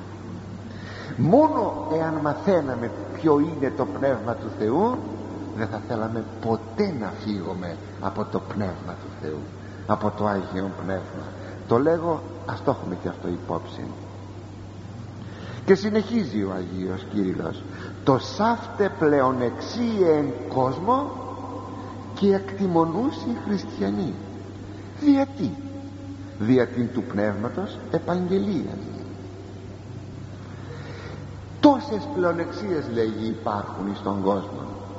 Μόνο εάν μαθαίναμε ποιο είναι το Πνεύμα του Θεού, δεν θα θέλαμε ποτέ να φύγουμε από το Πνεύμα του Θεού, από το Άγιο Πνεύμα. Το λέγω, ας το έχουμε και αυτό υπόψη. Και συνεχίζει ο Αγίος Κύριλλος: το σάφτε πλεονεξίε εν κόσμο και εκτιμονούσι χριστιανοί. Γιατί? Δια την του Πνεύματος επαγγελίας. Τόσες πλεονεξίες, λέγει, υπάρχουν στον κόσμο.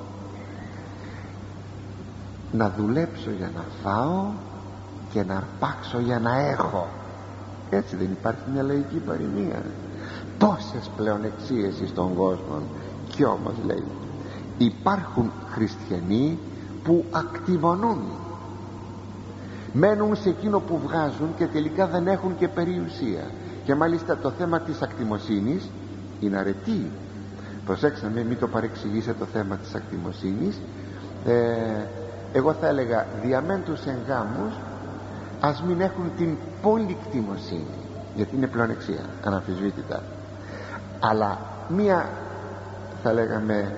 Να δουλέψω για να φάω και να αρπάξω για να έχω. Έτσι δεν υπάρχει μια λαϊκή παροιμία? Τόσες πλεονεξίες στον κόσμο. Κι όμως, λέει, υπάρχουν χριστιανοί που ακτιμονούν, μένουν σε εκείνο που βγάζουν και τελικά δεν έχουν και περιουσία. Και μάλιστα το θέμα της ακτιμοσύνης είναι αρετή. Προσέξτε με, μην το παρεξηγήσετε το θέμα της ακτιμοσύνης. Εγώ θα έλεγα διαμέντους εν γάμους ας μην έχουν την πολυκτιμοσύνη, γιατί είναι πλεονεξία αναμφισβήτητα. Αλλά μία, θα λέγαμε,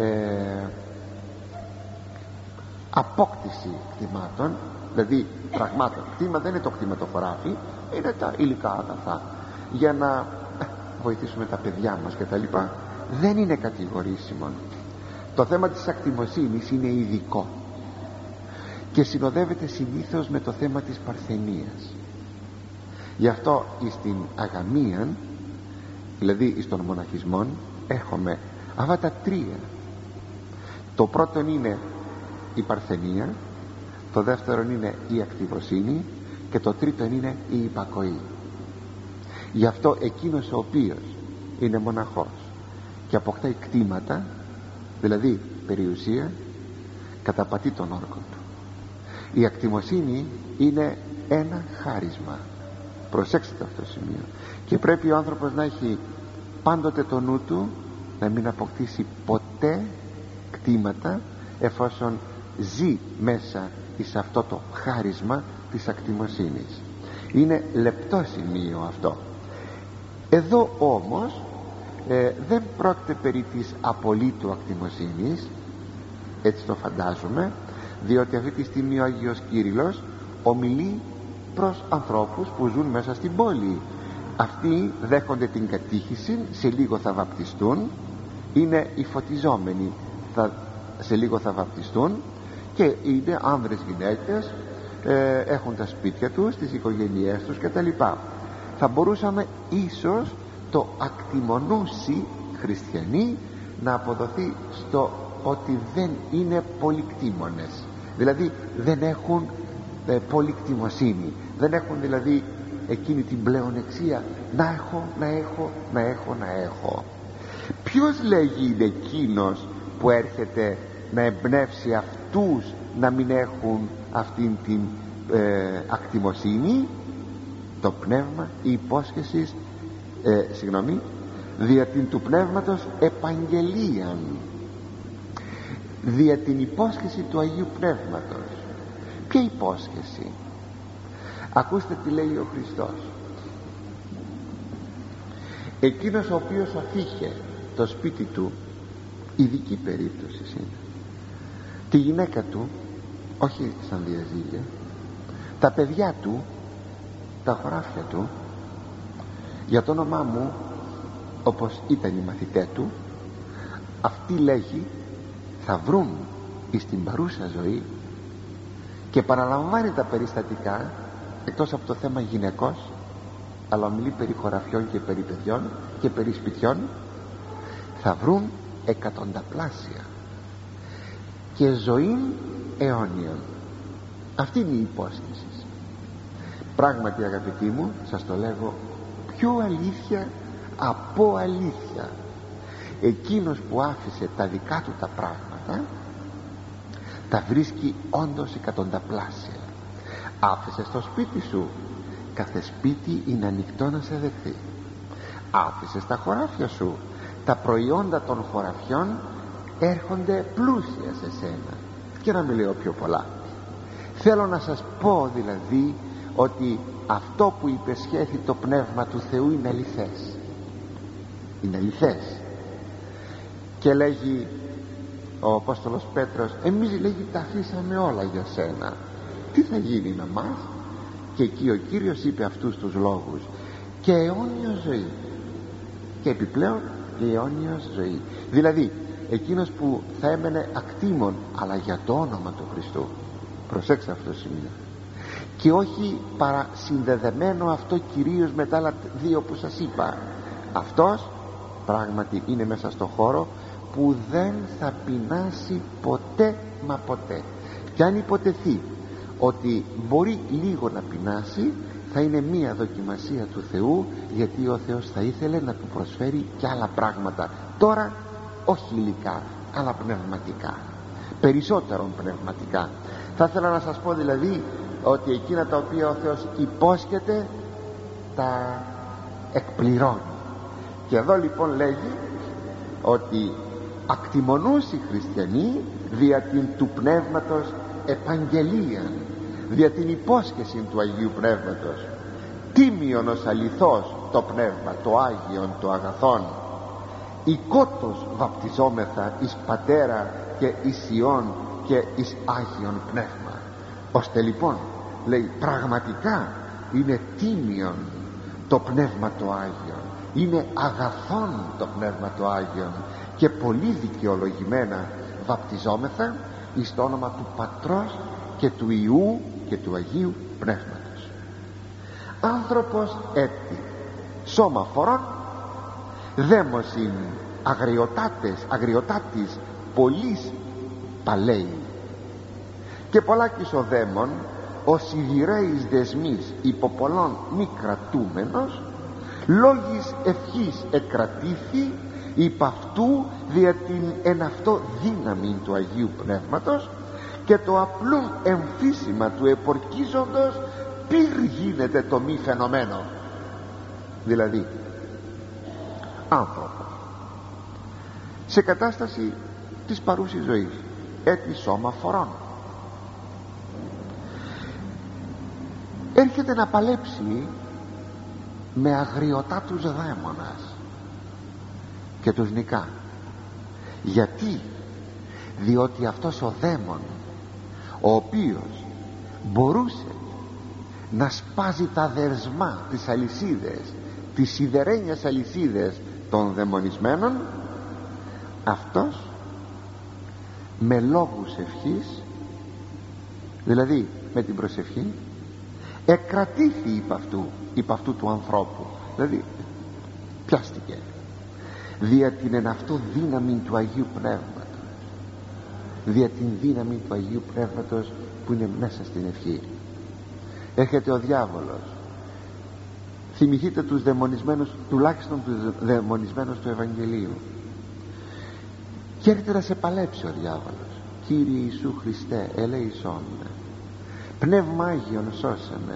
απόκτηση κτημάτων, δηλαδή πραγμάτων. Κτήμα δεν είναι το κτήμα το χωράφι, είναι τα υλικά αγαθά για να βοηθήσουμε τα παιδιά μας και τα λοιπά. Δεν είναι κατηγορήσιμο. Το θέμα της ακτιμοσύνης είναι ειδικό και συνοδεύεται συνήθως με το θέμα της παρθενίας. Γι' αυτό στην αγαμία, δηλαδή στον μοναχισμό, έχουμε αυτά τα τρία. Το πρώτο είναι η παρθενία, το δεύτερο είναι η ακτιμοσύνη και το τρίτο είναι η υπακοή. Γι' αυτό εκείνος ο οποίος είναι μοναχός και αποκτάει κτήματα, δηλαδή περιουσία, καταπατεί τον όρκο του. Η ακτιμοσύνη είναι ένα χάρισμα. Προσέξτε αυτό το σημείο. Και πρέπει ο άνθρωπος να έχει πάντοτε το νου του να μην αποκτήσει ποτέ κτήματα, εφόσον ζει μέσα σε αυτό το χάρισμα της ακτιμοσύνης. Είναι λεπτό σημείο αυτό. Εδώ όμως δεν πρόκειται περί της απολύτου ακτιμοσύνης, έτσι το φαντάζομαι, διότι αυτή τη στιγμή ο Άγιος Κύριλλος ομιλεί προς ανθρώπους που ζουν μέσα στην πόλη. Αυτοί δέχονται την κατήχηση, σε λίγο θα βαπτιστούν, είναι οι φωτιζόμενοι, σε λίγο θα βαπτιστούν και είναι άνδρες, γυναίκες, έχουν τα σπίτια τους, τις οικογένειές τους κτλ. Θα μπορούσαμε ίσως το ακτιμονούσι χριστιανοί να αποδοθεί στο ότι δεν είναι πολυκτήμονες, δηλαδή δεν έχουν πολυκτιμοσύνη, δεν έχουν δηλαδή εκείνη την πλεονεξία να έχω. Ποιος, λέγει, είναι εκείνος που έρχεται να εμπνεύσει αυτούς να μην έχουν αυτήν την ακτιμοσύνη? Το πνεύμα, η υπόσχεση, δια την του πνεύματος επαγγελίαν, δια την υπόσχεση του Αγίου Πνεύματος. Ποια υπόσχεση? Ακούστε τι λέει ο Χριστός: εκείνος ο οποίος αφήχε το σπίτι του, ειδική περίπτωση είναι, τη γυναίκα του, όχι σαν διαζύγια, τα παιδιά του, τα χωράφια του, για το όνομά μου, όπως ήταν οι μαθητές του, αυτοί, λέγει, θα βρουν στην παρούσα ζωή, και παραλαμβάνει τα περιστατικά, εκτός από το θέμα γυναικός, αλλά μιλεί περί χωραφιών και περί παιδιών και περί σπιτιών, θα βρουν εκατονταπλάσια και ζωή αιώνιον. Αυτή είναι η υπόσχεση. Πράγματι, αγαπητοί μου, σας το λέγω, πιο αλήθεια από αλήθεια, εκείνος που άφησε τα δικά του τα πράγματα τα βρίσκει όντως εκατονταπλάσια. Άφησες το σπίτι σου, κάθε σπίτι είναι ανοιχτό να σε δεχθεί. Άφησες τα χωράφια σου, τα προϊόντα των χωραφιών έρχονται πλούσια σε σένα. Και να μην λέω πιο πολλά. Θέλω να σας πω δηλαδή ότι αυτό που υπεσχέθη το Πνεύμα του Θεού είναι αληθές. Είναι αληθές. Και λέγει ο Απόστολος Πέτρος, εμείς λέγει τα αφήσαμε όλα για σένα, τι θα γίνει με μας? Και εκεί ο Κύριος είπε αυτούς τους λόγους, και αιώνια ζωή. Και επιπλέον η αιώνια ζωή, δηλαδή εκείνος που θα έμενε ακτήμων, αλλά για το όνομα του Χριστού. Προσέξτε αυτό το σημείο. Και όχι παρασυνδεδεμένο αυτό κυρίως με τα άλλα δύο που σας είπα. Αυτός πράγματι είναι μέσα στο χώρο που δεν θα πεινάσει ποτέ μα ποτέ. Και αν υποτεθεί ότι μπορεί λίγο να πεινάσει, θα είναι μία δοκιμασία του Θεού, γιατί ο Θεός θα ήθελε να του προσφέρει και άλλα πράγματα. Τώρα όχι υλικά, αλλά πνευματικά, περισσότερο πνευματικά. Θα ήθελα να σας πω δηλαδή ότι εκείνα τα οποία ο Θεός υπόσχεται τα εκπληρώνει. Και εδώ λοιπόν λέγει ότι ακτιμονούς οι χριστιανοί δια την του Πνεύματος επαγγελία, δια την υπόσχεση του Αγίου Πνεύματος. Τίμιον ως αληθώς το Πνεύμα, το Άγιον, το Αγαθόν, οικότος βαπτιζόμεθα εις Πατέρα και εις Υιόν και εις Άγιον Πνεύμα. Ώστε λοιπόν λέει πραγματικά είναι τίμιον το Πνεύμα το Άγιον, είναι αγαθόν το Πνεύμα το Άγιον, και πολύ δικαιολογημένα βαπτιζόμεθα εις το όνομα του Πατρός και του Υιού και του Αγίου Πνεύματος. Άνθρωπος έτη σώμα φορών, δαίμωσιν αγριωτάτης πολλής παλαίοι, και πολλάκις ο δαίμον ο σιδηρέης δεσμής υπό πολλών μη κρατούμενος, λόγης ευχής εκρατήθη υπ' αυτού δια την εν αυτό δύναμη του Αγίου Πνεύματος, και το απλούν εμφύσιμα του επορκίζοντος πυρ γίνεται το μη φαινομένο. Δηλαδή άνθρωπο σε κατάσταση της παρούσης ζωής, έτη σώμα φορών, έρχεται να παλέψει με αγριωτάτους δαίμονας και τους νικά. Γιατί? Διότι αυτός ο δαίμον, ο οποίος μπορούσε να σπάζει τα δεσμά, τις αλυσίδες, τις σιδερένιες αλυσίδες των δαιμονισμένων, αυτός με λόγους ευχής, δηλαδή με την προσευχή, εκρατήθη υπ' αυτού του ανθρώπου, δηλαδή πιάστηκε δια την εν αυτό δύναμη του Αγίου Πνεύματος, δια την δύναμη του Αγίου Πνεύματος που είναι μέσα στην ευχή. Έρχεται ο διάβολος, θυμηθείτε τους δαιμονισμένους, τουλάχιστον τους δαιμονισμένους του Ευαγγελίου, και έρχεται να σε παλέψει ο διάβολος. Κύριε Ιησού Χριστέ, ελέησόν με, Πνεύμα Άγιον σώσε με,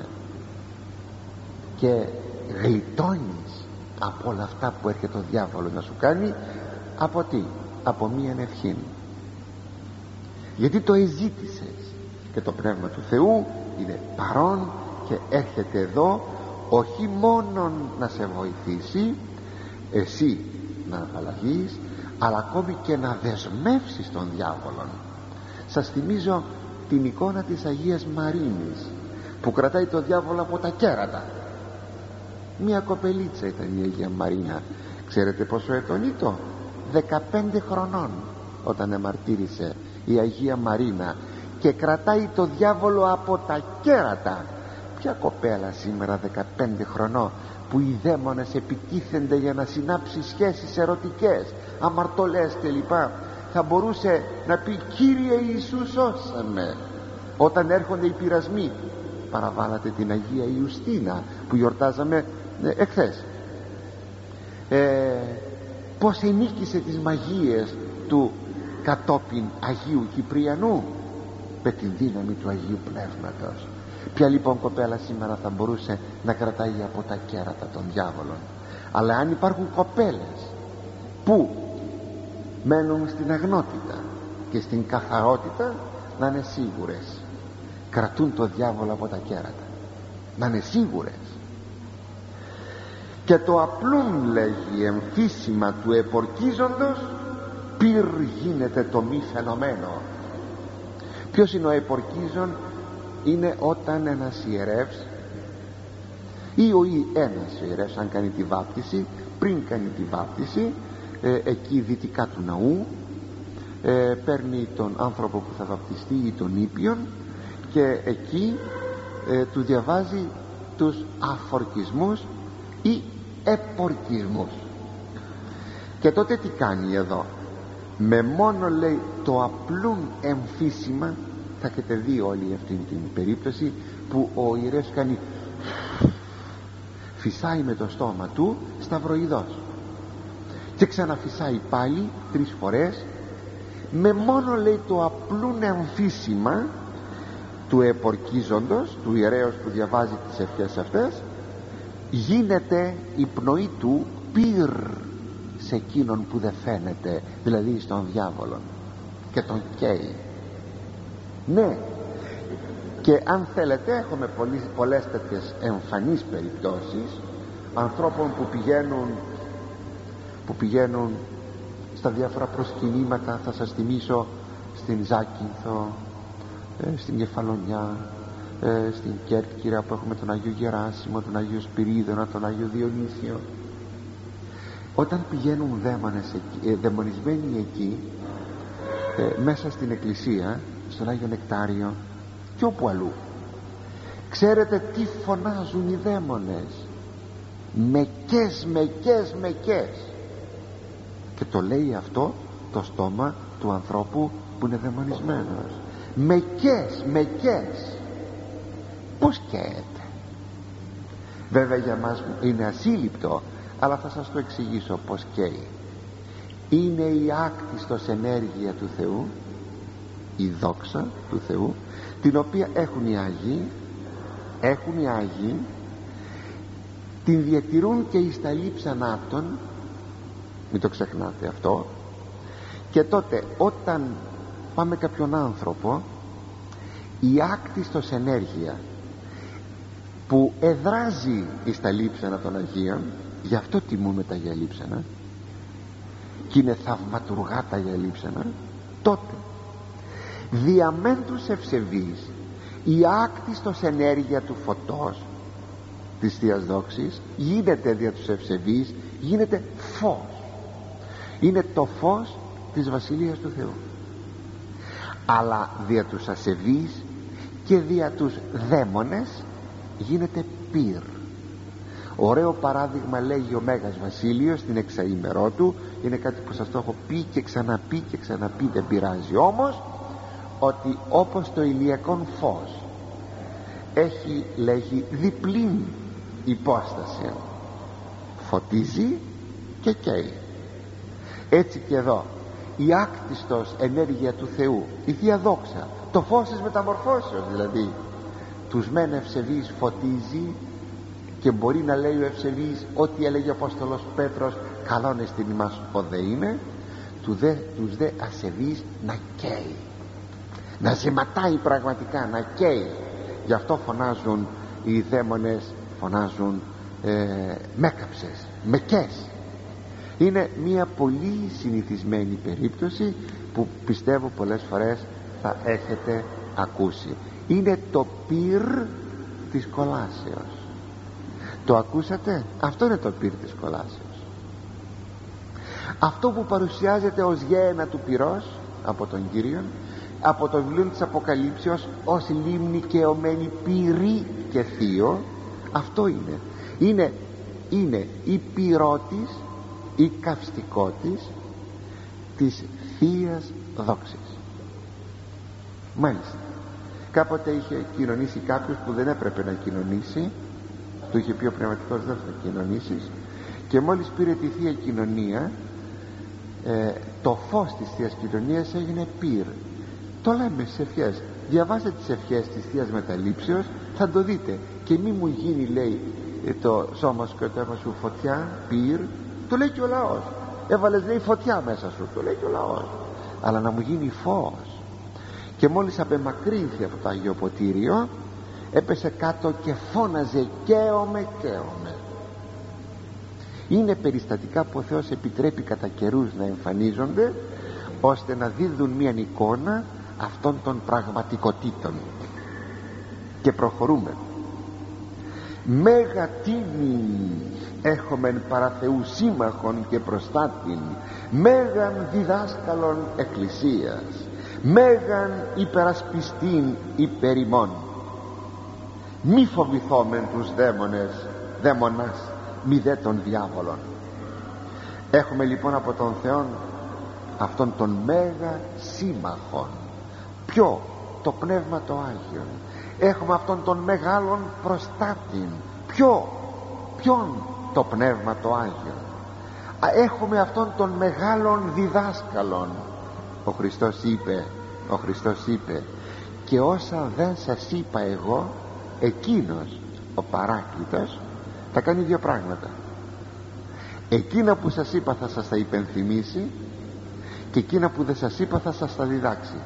και γλιτώνεις από όλα αυτά που έρχεται ο διάβολος να σου κάνει. Από τι? Από μία ευχή, γιατί το εζήτησες, και το Πνεύμα του Θεού είναι παρόν και έρχεται εδώ όχι μόνο να σε βοηθήσει εσύ να απαλλαγείς, αλλά ακόμη και να δεσμεύσεις τον διάβολο. Σας θυμίζω την εικόνα της Αγίας Μαρίνης που κρατάει το διάβολο από τα κέρατα. Μια κοπελίτσα ήταν η Αγία Μαρίνα. Ξέρετε πόσο ετών ήταν? 15 χρονών όταν εμαρτύρησε η Αγία Μαρίνα, και κρατάει το διάβολο από τα κέρατα. Ποια κοπέλα σήμερα 15 χρονών που οι δαίμονες επιτίθενται για να συνάψει σχέσεις ερωτικές, αμαρτωλές κλπ, θα μπορούσε να πει Κύριε Ιησού σώσε με όταν έρχονται οι πειρασμοί? Παραβάλατε την Αγία Ιουστίνα που γιορτάζαμε εχθές, πως ενίκησε τις μαγείες του κατόπιν Αγίου Κυπριανού. με τη δύναμη του Αγίου Πνεύματος. Ποια λοιπόν κοπέλα σήμερα θα μπορούσε να κρατάει από τα κέρατα των διάβολων? Αλλά αν υπάρχουν κοπέλες που μένουν στην αγνότητα και στην καθαρότητα, να είναι σίγουρες κρατούν το διάβολο από τα κέρατα, να είναι σίγουρες. Και το απλούν, λέγει, εμφύσιμα του επορκίζοντος πυρ γίνεται το μη φαινομένο. Ποιος είναι ο επορκίζον? Είναι όταν ένας ιερεύς ή ένας ιερεύς, αν κάνει τη βάπτιση, πριν κάνει τη βάπτιση, εκεί δυτικά του ναού, παίρνει τον άνθρωπο που θα βαπτιστεί ή τον ήπιον, και εκεί του διαβάζει τους αφορκισμούς ή επορκισμούς. Και τότε τι κάνει εδώ? Με μόνο, λέει, το απλούν εμφύσιμα, θα έχετε δει όλη αυτή την περίπτωση που ο ιερεύς κάνει, φυσάει με το στόμα του σταυροειδώς και ξαναφυσάει πάλι 3 φορές. Με μόνο, λέει, το απλούν εμφύσιμα του επορκίζοντος, του ιερέως που διαβάζει τις ευχές αυτές, γίνεται η πνοή του πυρ σε εκείνον που δεν φαίνεται, δηλαδή στον διάβολο, και τον καίει. Ναι, και αν θέλετε έχουμε πολλές τέτοιες εμφανείς περιπτώσεις ανθρώπων που πηγαίνουν στα διάφορα προσκυνήματα. Θα σας θυμίσω στην Ζάκυνθο, στην Κεφαλονιά, στην Κέρκυρα που έχουμε τον Αγίο Γεράσιμο, τον Αγίο Σπυρίδωνα, τον Αγίο Διονύσιο. Όταν πηγαίνουν δαιμονισμένοι εκεί, μέσα στην εκκλησία, στον Άγιο Νεκτάριο και όπου αλλού, ξέρετε τι φωνάζουν οι δαίμονες? Μεκές, μεκές, μεκές. Και το λέει αυτό το στόμα του ανθρώπου που είναι δαιμονισμένος. Μεκές, μεκές. Πως καίεται? Βέβαια για μας είναι ασύλληπτο, αλλά θα σας το εξηγήσω πως καίει. Είναι η άκτιστος ενέργεια του Θεού, η δόξα του Θεού, την οποία έχουν οι Άγιοι, την διατηρούν και εις τα λείψανά των, μην το ξεχνάτε αυτό. Και τότε όταν πάμε κάποιον άνθρωπο, η άκτιστος ενέργεια που εδράζει εις τα λείψανα των Αγίων, γι' αυτό τιμούμε τα Αγία Λείψανα και είναι θαυματουργά τα Αγία Λείψανα, τότε διαμέν τους ευσεβείς η άκτιστος ενέργεια του φωτός της Θείας Δόξης γίνεται δια τους ευσεβείς, γίνεται φως, είναι το φως της Βασιλείας του Θεού. Αλλά δια τους ασεβείς και δια τους δαίμονες γίνεται πυρ. Ωραίο παράδειγμα λέγει ο Μέγας Βασίλειος στην εξαήμερό του, είναι κάτι που σας το έχω πει και ξαναπεί και ξαναπεί, δεν πειράζει όμως, ότι όπως το ηλιακόν φως έχει, λέγει, διπλήν υπόσταση, φωτίζει και καίει, έτσι και εδώ η άκτιστος ενέργεια του Θεού, η Θεία Δόξα, το φως της μεταμορφώσεως δηλαδή, τους μεν ευσεβείς φωτίζει, και μπορεί να λέει ο ευσεβής ό,τι έλεγε ο Απόστολος Πέτρος, καλόν εστιν ημάς οδε είναι, τους δε ασεβείς να καίει, να ζεματάει πραγματικά, να καίει. Γι' αυτό φωνάζουν οι δαίμονες, φωνάζουν μέκαψες, μεκές. Είναι μια πολύ συνηθισμένη περίπτωση που πιστεύω πολλές φορές θα έχετε ακούσει. Είναι το πυρ της κολάσεως. Το ακούσατε? Αυτό είναι το πυρ της κολάσεως. Αυτό που παρουσιάζεται ως γέαινα του πυρός από τον Κύριον, από το βιβλίο της Αποκαλύψεως, ως λίμνη καιωμένη πυρή και θείο, αυτό είναι η πυρότης, η καυστικότης της Θείας Δόξης. Μάλιστα, κάποτε είχε κοινωνήσει κάποιος που δεν έπρεπε να κοινωνήσει, του είχε πει ο πνευματικός, δεν θα κοινωνήσεις, και μόλις πήρε τη Θεία Κοινωνία, το φως της Θείας Κοινωνίας έγινε πυρ. Το λέμε στις ευχές, διαβάστε τις ευχές της Θείας Μεταλήψεως, θα το δείτε. Και μη μου γίνει, λέει, το σώμα σου και το αίμα σου φωτιά, πυρ, το λέει και ο λαός. Έβαλες, λέει, φωτιά μέσα σου, το λέει και ο λαός, αλλά να μου γίνει φως. Και μόλις απεμακρύνθη από το Αγίο Ποτήριο, έπεσε κάτω και φώναζε, καίομαι, καίομαι. Είναι περιστατικά που ο Θεός επιτρέπει κατά καιρούς να εμφανίζονται, ώστε να δίδουν μια εικόνα αυτών των πραγματικοτήτων. Και προχωρούμε. Μέγα τίμη έχομεν παρά Θεού σύμμαχον και προστάτην, μέγαν διδάσκαλον εκκλησίας, μέγαν υπερασπιστήν υπερ ημών. Μη φοβηθόμεν τους δαίμονας, μη δε των διάβολων. Έχουμε λοιπόν από τον Θεό αυτόν τον μέγα σύμμαχον. Ποιο? Το Πνεύμα το Άγιον. Έχουμε αυτόν τον μεγάλον προστάτην. Ποιον? Το Πνεύμα το Άγιον. Έχουμε αυτόν τον μεγάλον διδάσκαλον. Ο Χριστός είπε και όσα δεν σας είπα εγώ, εκείνος ο Παράκλητος θα κάνει δύο πράγματα. Εκείνα που σας είπα θα σας τα υπενθυμίσει, και εκείνα που δεν σας είπα θα σας τα διδάξει.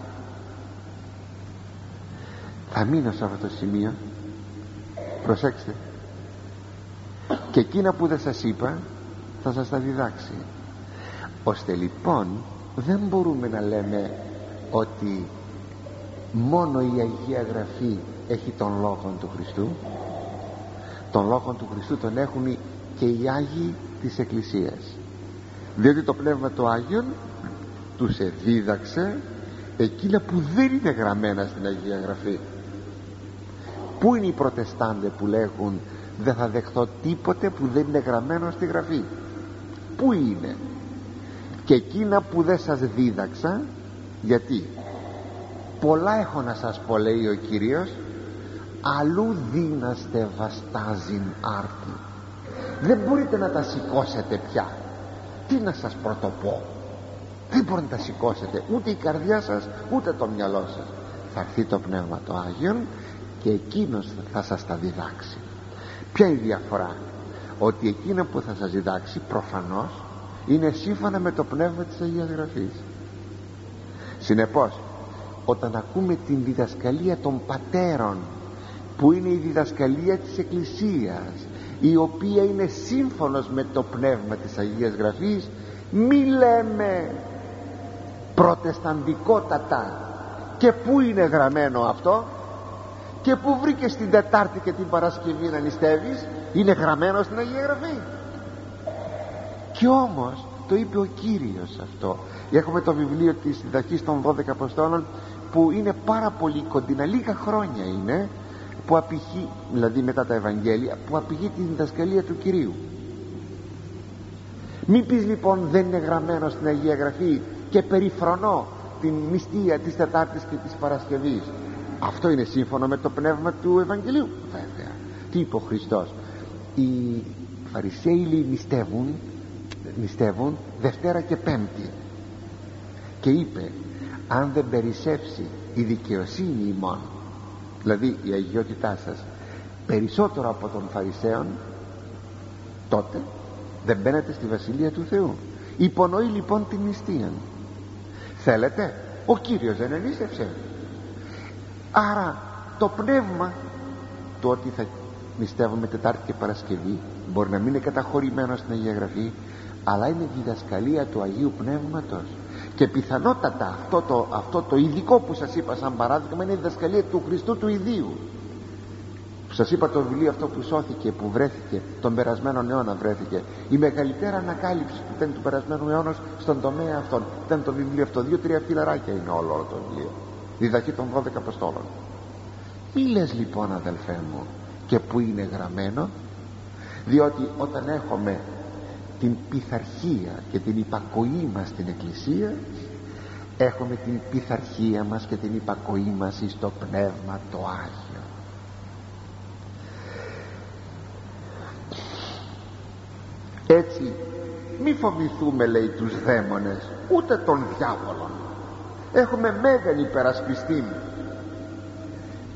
Θα μείνω σε αυτό το σημείο, προσέξτε. Και εκείνα που δεν σας είπα θα σας τα διδάξει. Ώστε λοιπόν δεν μπορούμε να λέμε ότι μόνο η Αγία Γραφή έχει τον Λόγο του Χριστού. Τον Λόγο του Χριστού τον έχουν και οι Άγιοι της Εκκλησίας, διότι το Πνεύμα το Άγιον τους δίδαξε εκείνα που δεν είναι γραμμένα στην Αγία Γραφή. Πού είναι οι προτεστάντες που λέγουν δεν θα δεχθώ τίποτε που δεν είναι γραμμένο στη Γραφή? Πού είναι? Και εκείνα που δεν σας δίδαξα, γιατί πολλά έχω να σας πω, λέει ο Κύριος, αλλού δύναστε βαστάζειν άρτη. Δεν μπορείτε να τα σηκώσετε πια. Τι να σας πρωτοπώ? Δεν μπορείτε να τα σηκώσετε, ούτε η καρδιά σας ούτε το μυαλό σας. Θα έρθει το Πνεύμα το Άγιον και εκείνος θα σας τα διδάξει. Ποια είναι η διαφορά? Ότι εκείνο που θα σας διδάξει προφανώς είναι σύμφωνα με το πνεύμα της Αγίας Γραφής. Συνεπώς, όταν ακούμε την διδασκαλία των πατέρων, που είναι η διδασκαλία της Εκκλησίας, η οποία είναι σύμφωνος με το πνεύμα της Αγίας Γραφής, μη λέμε προτεσταντικότατα. Και πού είναι γραμμένο αυτό? Και πού βρήκε την Τετάρτη και την Παρασκευή να νηστεύεις? Είναι γραμμένο στην Αγία Γραφή. Και όμως το είπε ο Κύριος αυτό. Έχουμε το βιβλίο της διδαχής των 12 Αποστόλων, που είναι πάρα πολύ κοντινά, λίγα χρόνια είναι, που απηχεί, δηλαδή μετά τα Ευαγγέλια, που απηχεί την διδασκαλία του Κυρίου. Μην πεις λοιπόν δεν είναι γραμμένο στην Αγία Γραφή και περιφρονώ την νηστεία της Τετάρτης και της Παρασκευής. Αυτό είναι σύμφωνο με το πνεύμα του Ευαγγελίου? Βέβαια. Τι είπε ο Χριστός? Οι Φαρισαίοι νηστεύουν Δευτέρα και Πέμπτη, και είπε αν δεν περισσεύσει η δικαιοσύνη ημών, δηλαδή η αγιότητά σας, περισσότερο από των Φαρισαίων, τότε δεν μπαίνετε στη Βασιλεία του Θεού. Υπονοεί λοιπόν την νηστεία. Θέλετε? Ο Κύριος δεν ενίστευσε? Άρα το πνεύμα του ότι θα νηστεύουμε Τετάρτη και Παρασκευή μπορεί να μην είναι καταχωρημένο στην Αγία Γραφή, αλλά είναι διδασκαλία του Αγίου Πνεύματος. Και πιθανότατα αυτό το ειδικό που σας είπα σαν παράδειγμα είναι η διδασκαλία του Χριστού του ιδίου. Σας είπα το βιβλίο αυτό που σώθηκε, που βρέθηκε τον περασμένο αιώνα, βρέθηκε η μεγαλύτερη ανακάλυψη που ήταν του περασμένου αιώνα στον τομέα αυτόν. Ήταν το βιβλίο αυτό, 2-3 φιλαράκια είναι όλο το βιβλίο, διδαχή των 12 Αποστόλων. Μη λες λοιπόν, αδελφέ μου, και που είναι γραμμένο, διότι όταν έχουμε την πειθαρχία και την υπακοή μας στην Εκκλησία, έχουμε την πειθαρχία μας και την υπακοή μας στο Πνεύμα το Άγιο. Έτσι μη φοβηθούμε, λέει, τους δαίμονες ούτε των διάβολων. Έχουμε μέγαν υπερασπιστή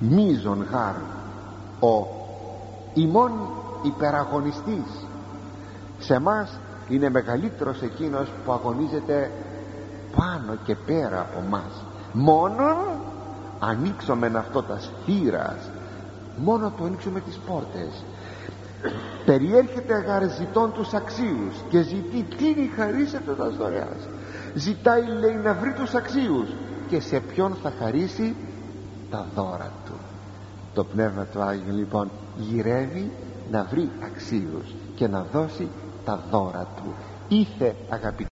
μίζων γάρ ο ημών υπεραγωνιστής. Σε μας είναι μεγαλύτερος εκείνος που αγωνίζεται πάνω και πέρα από μας. Μόνον ανοίξουμε αυτό τα θύρας, μόνο το ανοίξουμε τις πόρτες, περιέρχεται αγάρ ζητών τους αξίους και ζητεί κλείνει χαρίσετε τα δωρεάς. Ζητάει, λέει, να βρει τους αξίους, και σε ποιον θα χαρίσει? Τα δώρα του. Το Πνεύμα του Άγιου λοιπόν γυρεύει να βρει αξίους και να δώσει τα δώρα του. Ήθε, αγαπητοί